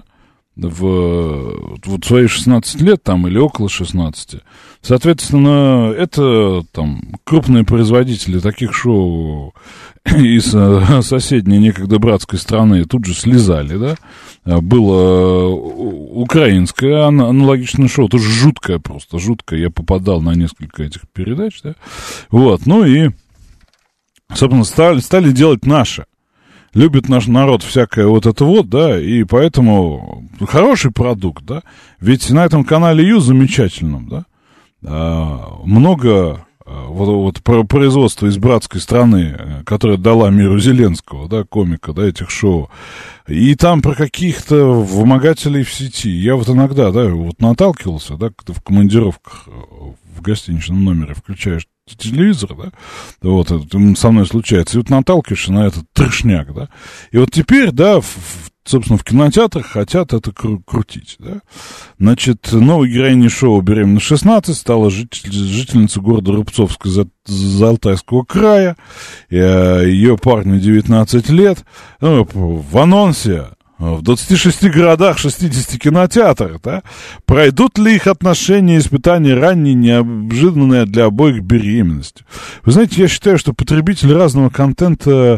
Вот свои 16 лет там или около 16. Соответственно, это там крупные производители таких шоу из соседней некогда братской страны тут же слезали, да. Было украинское аналогичное шоу, тоже жуткое просто, жуткое. Я попадал на несколько этих передач, да. Вот, ну и, собственно, стали делать наши. Любит наш народ всякое вот это вот, да, и поэтому хороший продукт, да, ведь на этом канале Ю замечательном, да, много вот производства из братской страны, которая дала миру Зеленского, да, комика, да, этих шоу, и там про каких-то вымогателей в сети. Я вот иногда, да, вот наталкивался, да, когда в командировках в гостиничном номере включаешь телевизор, да, вот, это со мной случается, и вот наталкиваешься на этот трешняк, да, и вот теперь, да, собственно, в кинотеатрах хотят это крутить, да. Значит, новой героиней шоу «Беременна в 16» стала жительница города Рубцовска Алтайского края, ее парню 19 лет, в анонсе в 26 городах, 60 кинотеатрах, да? Пройдут ли их отношения и испытания ранней, неожиданной для обоих беременностью? Вы знаете, я считаю, что потребители разного контента,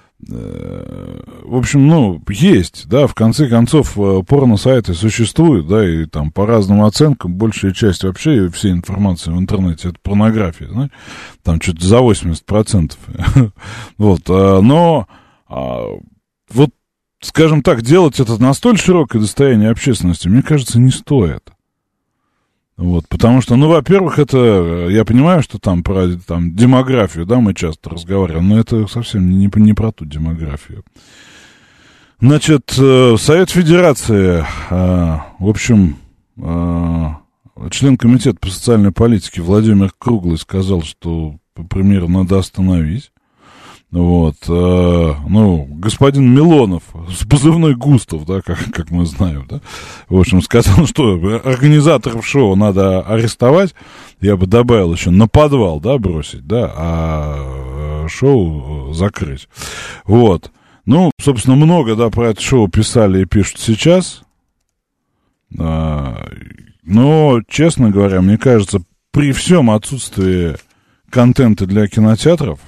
в общем, ну, есть, да, в конце концов, порно-сайты существуют, да, и там по разным оценкам большая часть вообще всей информации в интернете — это порнография, да? Там что-то за 80%. Вот, но вот, скажем так, делать это на столь широкое достояние общественности, мне кажется, не стоит. Вот, потому что, ну, во-первых, это, я понимаю, что там про там, демографию, да, мы часто разговариваем, но это совсем не про ту демографию. Значит, Совет Федерации, в общем, член комитета по социальной политике Владимир Круглый сказал, что премьера надо остановить. Вот, ну, господин Милонов с позывной Густав, да, как мы знаем, да, в общем, сказал, что организаторов шоу надо арестовать, я бы добавил еще на подвал, да, бросить, да, а шоу закрыть. Вот, ну, собственно, много, да, про это шоу писали и пишут сейчас, но, честно говоря, мне кажется, при всем отсутствии контента для кинотеатров,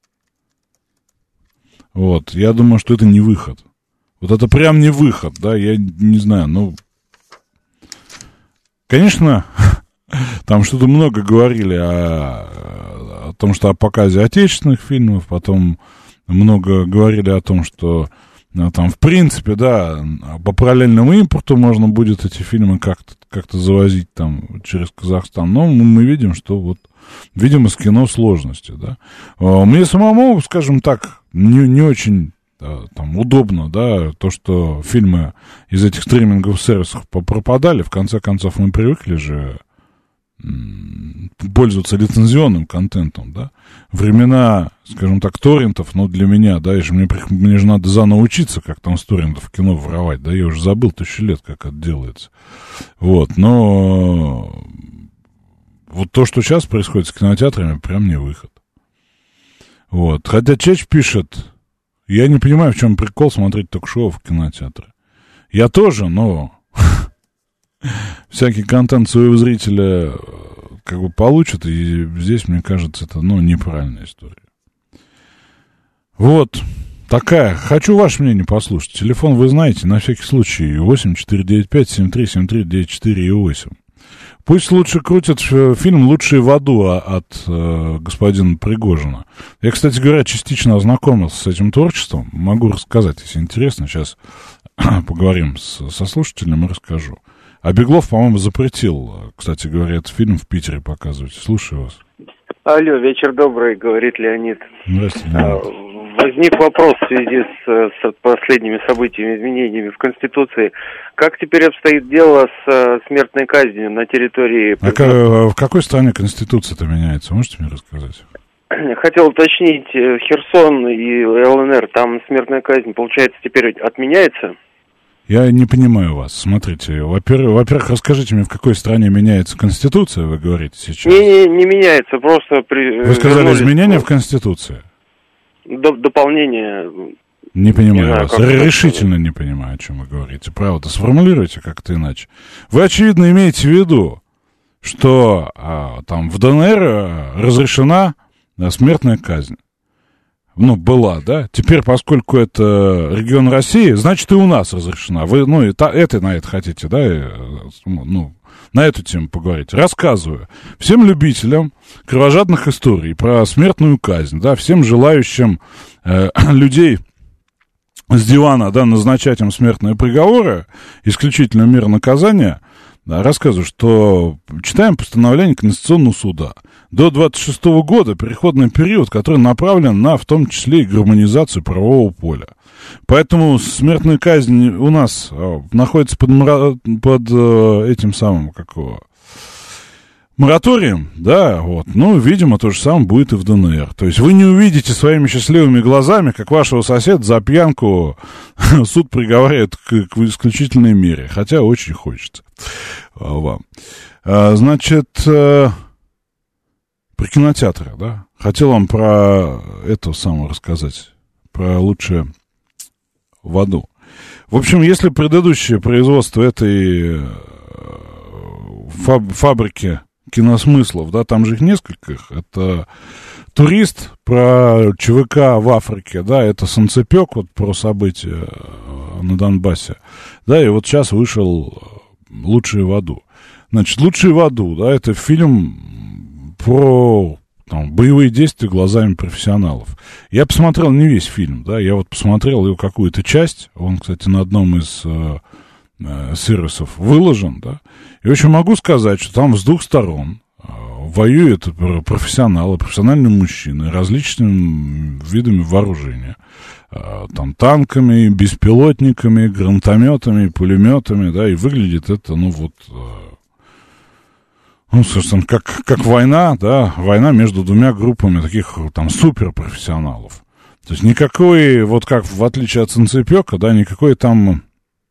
вот, я думаю, что это не выход. Вот это прям не выход, да, я не знаю, ну... Конечно, там что-то много говорили о том, что о показе отечественных фильмов, потом много говорили о том, что там, в принципе, да, по параллельному импорту можно будет эти фильмы как-то завозить там через Казахстан, но мы видим, что вот, видимо, с кино сложности, да. Мне самому, скажем так, не очень там удобно, да, то, что фильмы из этих стриминговых сервисов пропадали. В конце концов, мы привыкли же пользоваться лицензионным контентом, да. Времена, скажем так, торрентов, ну, для меня, да, мне же надо заново учиться, как там с торрентов кино воровать, да, я уже забыл 1000 лет, как это делается. Вот, но вот то, что сейчас происходит с кинотеатрами, прям не выход. Вот. Хотя Чеч пишет, я не понимаю, в чем прикол смотреть ток-шоу в кинотеатре. Я тоже, но всякий контент своего зрителя как бы получит, и здесь, мне кажется, это, ну, неправильная история. Вот. такая. Хочу ваше мнение послушать. Телефон вы знаете, на всякий случай. 8-495-7373-94 и 8. Пусть лучше крутят фильм «Лучшие в аду» от господина Пригожина. Я, кстати говоря, частично ознакомился с этим творчеством. Могу рассказать, если интересно. Сейчас поговорим со слушателем и расскажу. А Беглов, по-моему, запретил, кстати говоря, этот фильм в Питере показывать. Слушаю вас. Алло, вечер добрый, говорит Леонид. Здравствуйте, Леонид. Возник вопрос в связи с последними событиями, изменениями в Конституции. Как теперь обстоит дело с смертной казнью на территории... В какой стране Конституция-то меняется? Можете мне рассказать? Хотел уточнить, Херсон и ЛНР, там смертная казнь, получается, теперь отменяется? Я не понимаю вас. Смотрите, во-первых, расскажите мне, в какой стране меняется Конституция, вы говорите сейчас? Не меняется, просто... Вы сказали, изменения в Конституции? Дополнение... Не понимаю вас. Решительно не понимаю, о чем вы говорите. Правда, сформулируйте как-то иначе. Вы, очевидно, имеете в виду, что там в ДНР разрешена смертная казнь. Ну, была, да? Теперь, поскольку это регион России, значит, и у нас разрешена. Вы, на это хотите, да? На эту тему поговорить. Рассказываю всем любителям кровожадных историй про смертную казнь, да, всем желающим людей с дивана, да, назначать им смертные приговоры, исключительно мера наказания, да, рассказываю, что читаем постановление Конституционного суда. До 26 года переходный период, который направлен на, в том числе, и гармонизацию правового поля. Поэтому смертная казнь у нас находится под этим самым, мораторием, да, вот. Ну, видимо, то же самое будет и в ДНР. То есть вы не увидите своими счастливыми глазами, как вашего соседа за пьянку суд приговаривает к исключительной мере, хотя очень хочется вам. Значит, про кинотеатры, да, хотел вам про это самое рассказать, про «Лучшее в аду». В общем, если предыдущее производство этой фабрики киносмыслов, да, там же их несколько, это «Турист» про ЧВК в Африке, да, это «Санцепёк» вот про события на Донбассе, да, и вот сейчас вышел «Лучшие в аду». Значит, «Лучшие в аду», да, это фильм про боевые действия глазами профессионалов. Я посмотрел не весь фильм, да, я вот посмотрел его какую-то часть, он, кстати, на одном из сервисов выложен, да, и очень могу сказать, что там с двух сторон воюют профессионалы, профессиональные мужчины различными видами вооружения, там танками, беспилотниками, гранатометами, пулеметами, да, и выглядит это, собственно, как война, да, война между двумя группами таких там суперпрофессионалов. То есть никакой, вот как в отличие от Санцепёка, да, никакой там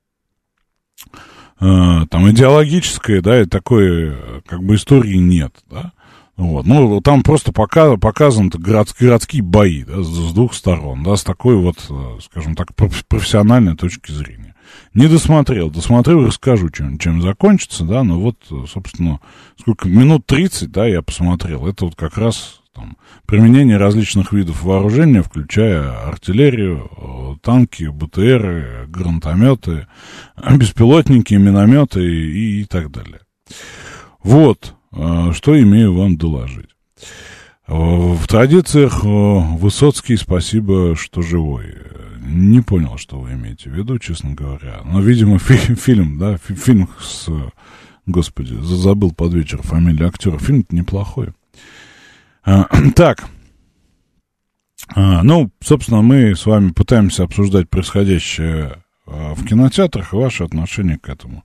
идеологической, да, и такой, как бы, истории нет, да. Вот. Ну, там просто показаны городские бои, да, с двух сторон, да, с такой вот, скажем так, профессиональной точки зрения. Не досмотрел и расскажу, чем закончится, да, но вот, собственно, сколько, минут 30, да, я посмотрел, это вот как раз там применение различных видов вооружения, включая артиллерию, танки, БТРы, гранатометы, беспилотники, минометы и так далее. Вот, что имею вам доложить. В традициях Высоцкий, спасибо, что живой. Не понял, что вы имеете в виду, честно говоря. Но, видимо, фильм, да, фильм с... Господи, забыл под вечер фамилию актера. Фильм-то неплохой. Так. Собственно, мы с вами пытаемся обсуждать происходящее в кинотеатрах и ваше отношение к этому.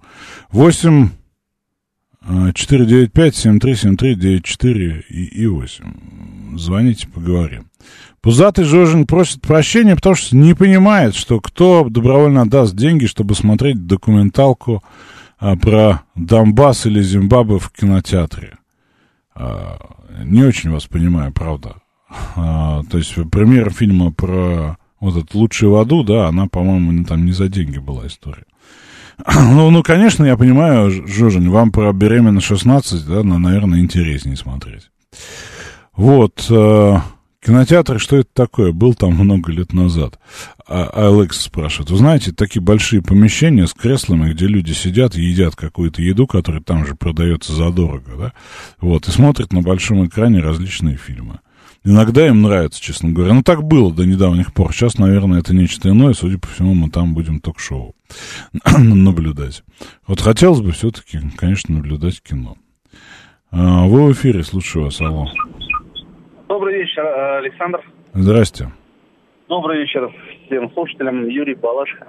8-495-7373-94 и 8. Звоните, поговорим. Пузатый Жожин просит прощения, потому что не понимает, что кто добровольно отдаст деньги, чтобы смотреть документалку про Донбасс или Зимбабве в кинотеатре. Не очень вас понимаю, правда. То есть премьера фильма про вот этот «Лучший в аду», да, она, по-моему, там не за деньги была история. Ну, конечно, я понимаю, Жожин, вам про «Беременна 16», да, наверное, интереснее смотреть. Вот, Кинотеатр, что это такое? Был там много лет назад. Алекс спрашивает. Вы знаете, такие большие помещения с креслами, где люди сидят и едят какую-то еду, которая там же продается задорого, да? Вот, и смотрят на большом экране различные фильмы. Иногда им нравится, честно говоря. Ну, так было до недавних пор. Сейчас, наверное, это нечто иное. Судя по всему, мы там будем ток-шоу наблюдать. Вот хотелось бы все-таки, конечно, наблюдать кино. Вы в эфире, слушаю вас. Алло. Добрый вечер, Александр. Здрасте. Добрый вечер всем слушателям. Юрий Балашко.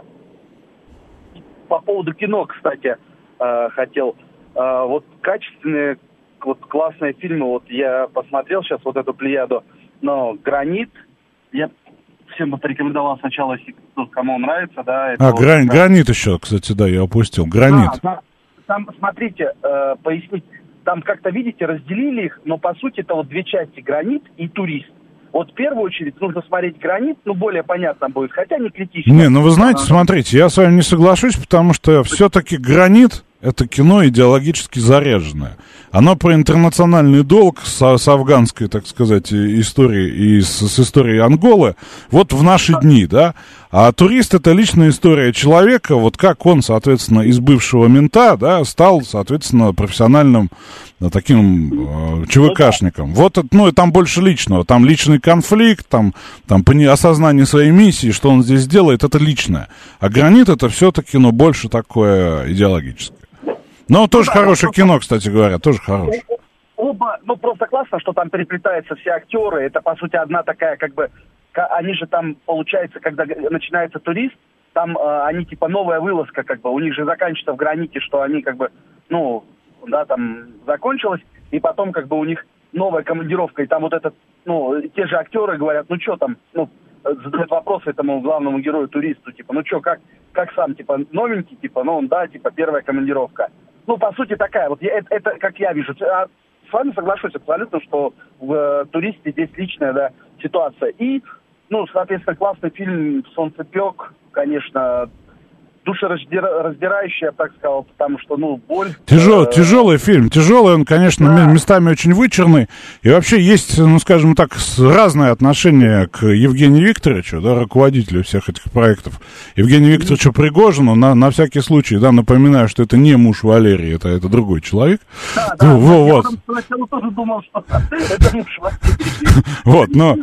По поводу кино, кстати, хотел. Вот качественные, вот классные фильмы. Вот я посмотрел сейчас вот эту плеяду. Но «Гранит», я всем бы порекомендовал сначала, кому нравится, да. Это вот, «Гранит» еще, кстати, да, я опустил. «Гранит». Там, смотрите, пояснить. Там как-то, видите, разделили их, но по сути это вот две части: «Гранит» и «Турист». Вот в первую очередь нужно смотреть «Гранит», ну более понятно будет, хотя не критично. Не, ну вы знаете, смотрите, я с вами не соглашусь, потому что все-таки «Гранит» — это кино идеологически заряженное. Оно про интернациональный долг с афганской, так сказать, историей и с историей Анголы вот в наши дни, да. А «Турист» — это личная история человека, вот как он, соответственно, из бывшего мента, да, стал, соответственно, профессиональным таким ЧВКшником. Вот, ну, и там больше личного, там личный конфликт, там осознание своей миссии, что он здесь делает, это личное. А «Гранит» — это все-таки, ну, больше такое идеологическое. Но тоже хорошее кино, кстати говоря, тоже хорошее. Оба, ну, просто классно, что там переплетаются все актеры, это, по сути, одна такая, как бы, они же там, получается, когда начинается «Турист», там они, типа, новая вылазка, как бы, у них же заканчивается в «Граните», что они, как бы, ну, да, там, закончилось, и потом, как бы, у них новая командировка, и там вот этот, ну, те же актеры говорят, ну, что там, ну, задают вопросы этому главному герою, туристу, типа, ну, что, как сам, типа, новенький, типа, ну, он, да, типа, первая командировка. Ну, по сути, такая, вот, это как я вижу. С вами соглашусь абсолютно, что в «Туристе» здесь личная, да, ситуация. И, ну, соответственно, классный фильм «Солнцепек», конечно, душераздирающий, я так сказал, потому что, ну, боль... Тяжелый фильм, тяжелый, он, конечно, да, местами очень вычурный, и вообще есть, ну, скажем так, разное отношение к Евгению Викторовичу, да, руководителю всех этих проектов. Евгению Викторовичу Пригожину, на всякий случай, да, напоминаю, что это не муж Валерий, это другой человек. Да, вот. Я тоже думал, что это муж Валерий. Вот, но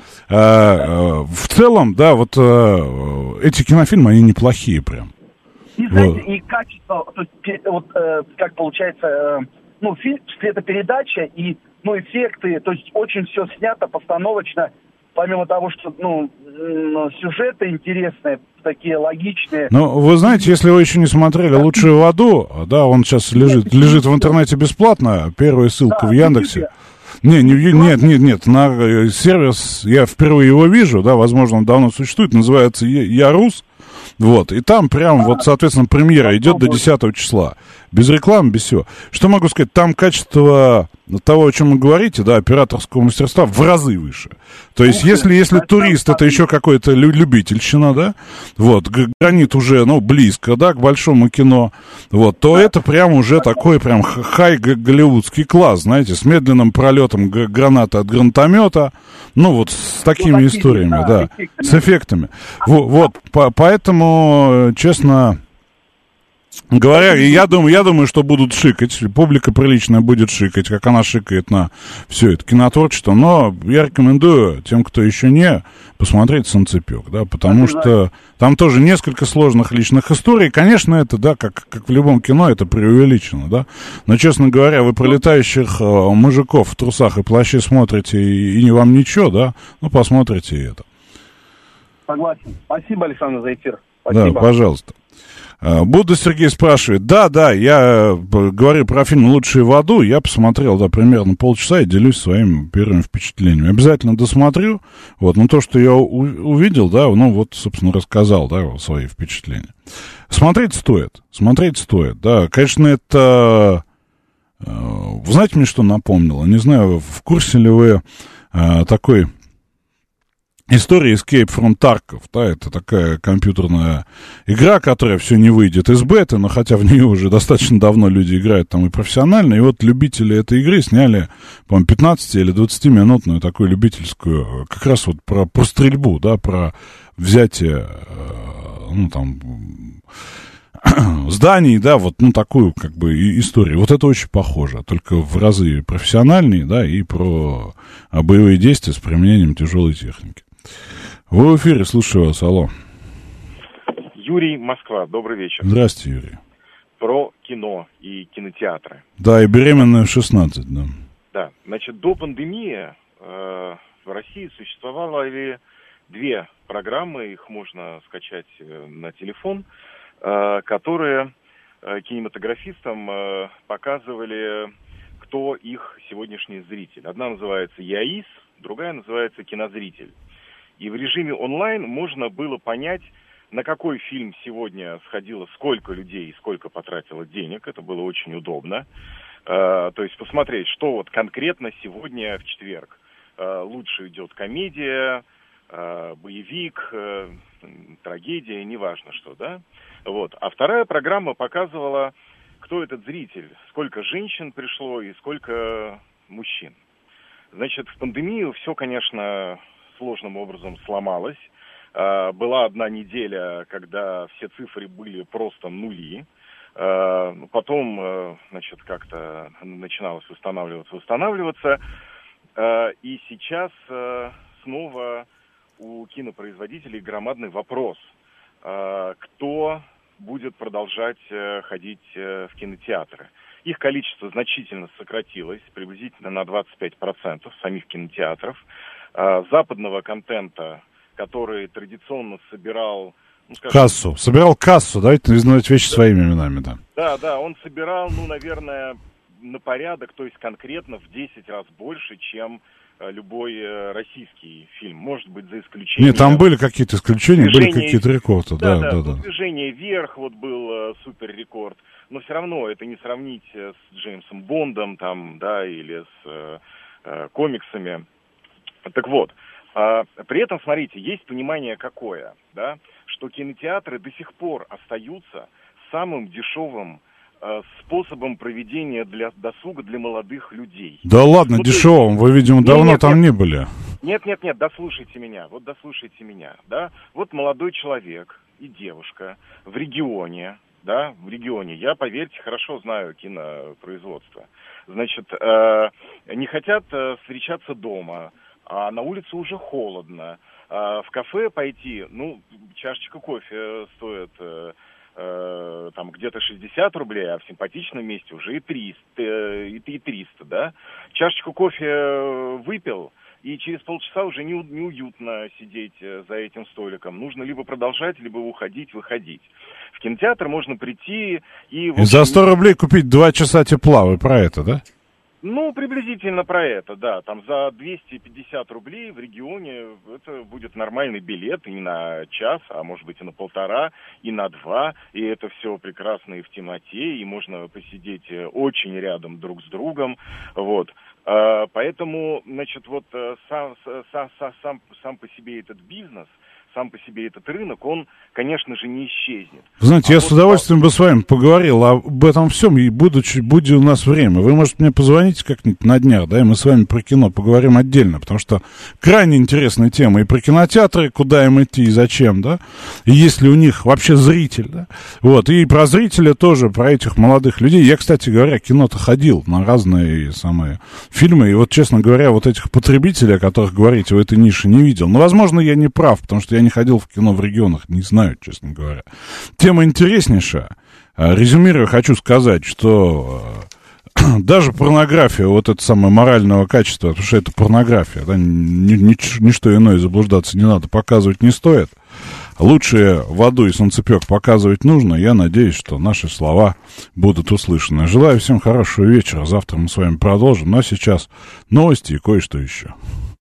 в целом, да, вот эти кинофильмы, они неплохие прям. И, знаете, и качество, то есть, вот, как получается, ну, фильм, это передача, и, ну, эффекты, то есть, очень все снято постановочно, помимо того, что, ну, сюжеты интересные, такие логичные. Ну, вы знаете, если вы еще не смотрели «Лучшую в аду», да, он сейчас лежит в интернете бесплатно, первая ссылка в Яндексе. Нет, на сервис, я впервые его вижу, да, возможно, он давно существует, называется «Ярус». Вот, и там прям, вот, соответственно, премьера идет до 10 числа. Без рекламы, без всего. Что могу сказать? Там качество того, о чем вы говорите, да, операторского мастерства в разы выше. То есть, если «Турист» это еще какой-то любительщина, да, вот, «Гранит» уже, ну, близко, да, к большому кино, вот, то это прям уже такой прям хай-голливудский класс, знаете, с медленным пролетом гранаты от гранатомета, ну, вот, с такими историями, да, с эффектами. Вот, поэтому, честно говоря, я думаю, что будут шикать, публика приличная будет шикать, как она шикает на все это кинотворчество, но я рекомендую тем, кто еще не, посмотреть «Солнцепек», да, потому что там тоже несколько сложных личных историй, конечно, это, да, как в любом кино, это преувеличено, да, но, честно говоря, вы пролетающих мужиков в трусах и плаще смотрите, и не вам ничего, да, ну, посмотрите это. Согласен. Спасибо, Александр, за эфир. Спасибо. Да, пожалуйста. Будда Сергей спрашивает. Да, я говорю про фильм «Лучшие в аду». Я посмотрел, да, примерно полчаса и делюсь своими первыми впечатлениями. Обязательно досмотрю. Вот, но то, что я увидел, да, ну вот, собственно, рассказал, да, свои впечатления. Смотреть стоит, да. Конечно, это... Вы знаете, мне что напомнило? Не знаю, в курсе ли вы такой История Escape from Tarkov, да, это такая компьютерная игра, которая все не выйдет из беты, но хотя в нее уже достаточно давно люди играют там и профессионально, и вот любители этой игры сняли, по-моему, 15 или 20-минутную такую любительскую, как раз вот про стрельбу, да, про взятие, ну, там, зданий, да, вот, ну, такую, как бы, историю. Вот это очень похоже, только в разы профессиональнее, да, и про боевые действия с применением тяжелой техники. Вы в эфире, слушаю вас, алло. Юрий, Москва, добрый вечер. Здравствуйте, Юрий. Про кино и кинотеатры. Да, и беременная в 16, да. Да, значит, до пандемии в России существовало две программы, их можно скачать на телефон, которые кинематографистам показывали, кто их сегодняшний зритель. Одна называется ЯИС, другая называется Кинозритель. И в режиме онлайн можно было понять, на какой фильм сегодня сходило сколько людей и сколько потратило денег. Это было очень удобно. То есть посмотреть, что вот конкретно сегодня в четверг. Лучше идет комедия, боевик, трагедия, неважно что, да? Вот. А вторая программа показывала, кто этот зритель, сколько женщин пришло и сколько мужчин. Значит, в пандемию все, конечно, сложным образом сломалось. Была одна неделя, когда все цифры были просто нули. Потом, значит, как-то начиналось восстанавливаться. И сейчас снова у кинопроизводителей громадный вопрос. Кто будет продолжать ходить в кинотеатры? Их количество значительно сократилось, приблизительно на 25% самих кинотеатров. Западного контента, который традиционно собирал... Ну, скажем, собирал кассу, давайте называть вещи своими именами, да. Да, он собирал, ну, наверное, на порядок, то есть конкретно в 10 раз больше, чем любой российский фильм, может быть, за исключением... Нет, там были какие-то исключения, были какие-то рекорды, да. «Движение вверх» вот был супер рекорд, но все равно это не сравнить с Джеймсом Бондом, там, да, или с комиксами. Так вот, при этом, смотрите, есть понимание какое, да, что кинотеатры до сих пор остаются самым дешевым способом проведения для досуга для молодых людей. Да ладно, дешевым, вы, видимо, давно там не были. Нет, дослушайте меня, да. Вот молодой человек и девушка в регионе, я, поверьте, хорошо знаю кинопроизводство. Значит, не хотят встречаться дома, а на улице уже холодно. В кафе пойти, ну, чашечка кофе стоит там где-то 60 рублей, а в симпатичном месте уже и 300, да. Чашечку кофе выпил, и через полчаса уже неуютно сидеть за этим столиком. Нужно либо продолжать, либо выходить. В кинотеатр можно прийти и... И за 100 рублей купить 2 часа тепла, вы про это, да? Ну, приблизительно про это, да. Там за 250 рублей в регионе это будет нормальный билет и на час, а может быть и на 1,5, и на 2. И это все прекрасно и в темноте, и можно посидеть очень рядом друг с другом. Вот. Поэтому, значит, вот сам по себе этот бизнес, сам по себе этот рынок, он, конечно же, не исчезнет. Знаете, я с удовольствием бы с вами поговорил об этом всем, и будь у нас время. Вы, может, мне позвоните как-нибудь на днях, да, и мы с вами про кино поговорим отдельно, потому что крайне интересная тема и про кинотеатры, куда им идти и зачем, да, и есть ли у них вообще зритель, да, вот, и про зрителя тоже, про этих молодых людей. Я, кстати говоря, кино-то ходил на разные самые фильмы, и вот, честно говоря, вот этих потребителей, о которых говорите, в этой нише не видел. Но, возможно, я не прав, потому что я не ходил в кино в регионах, не знаю, честно говоря. Тема интереснейшая. Резюмируя, хочу сказать, что даже порнография, вот это самое морального качества, потому что это порнография, да, ничто иное заблуждаться не надо, показывать не стоит. Лучше воду и солнцепек показывать нужно. Я надеюсь, что наши слова будут услышаны. Желаю всем хорошего вечера. Завтра мы с вами продолжим. Ну а сейчас новости и кое-что еще.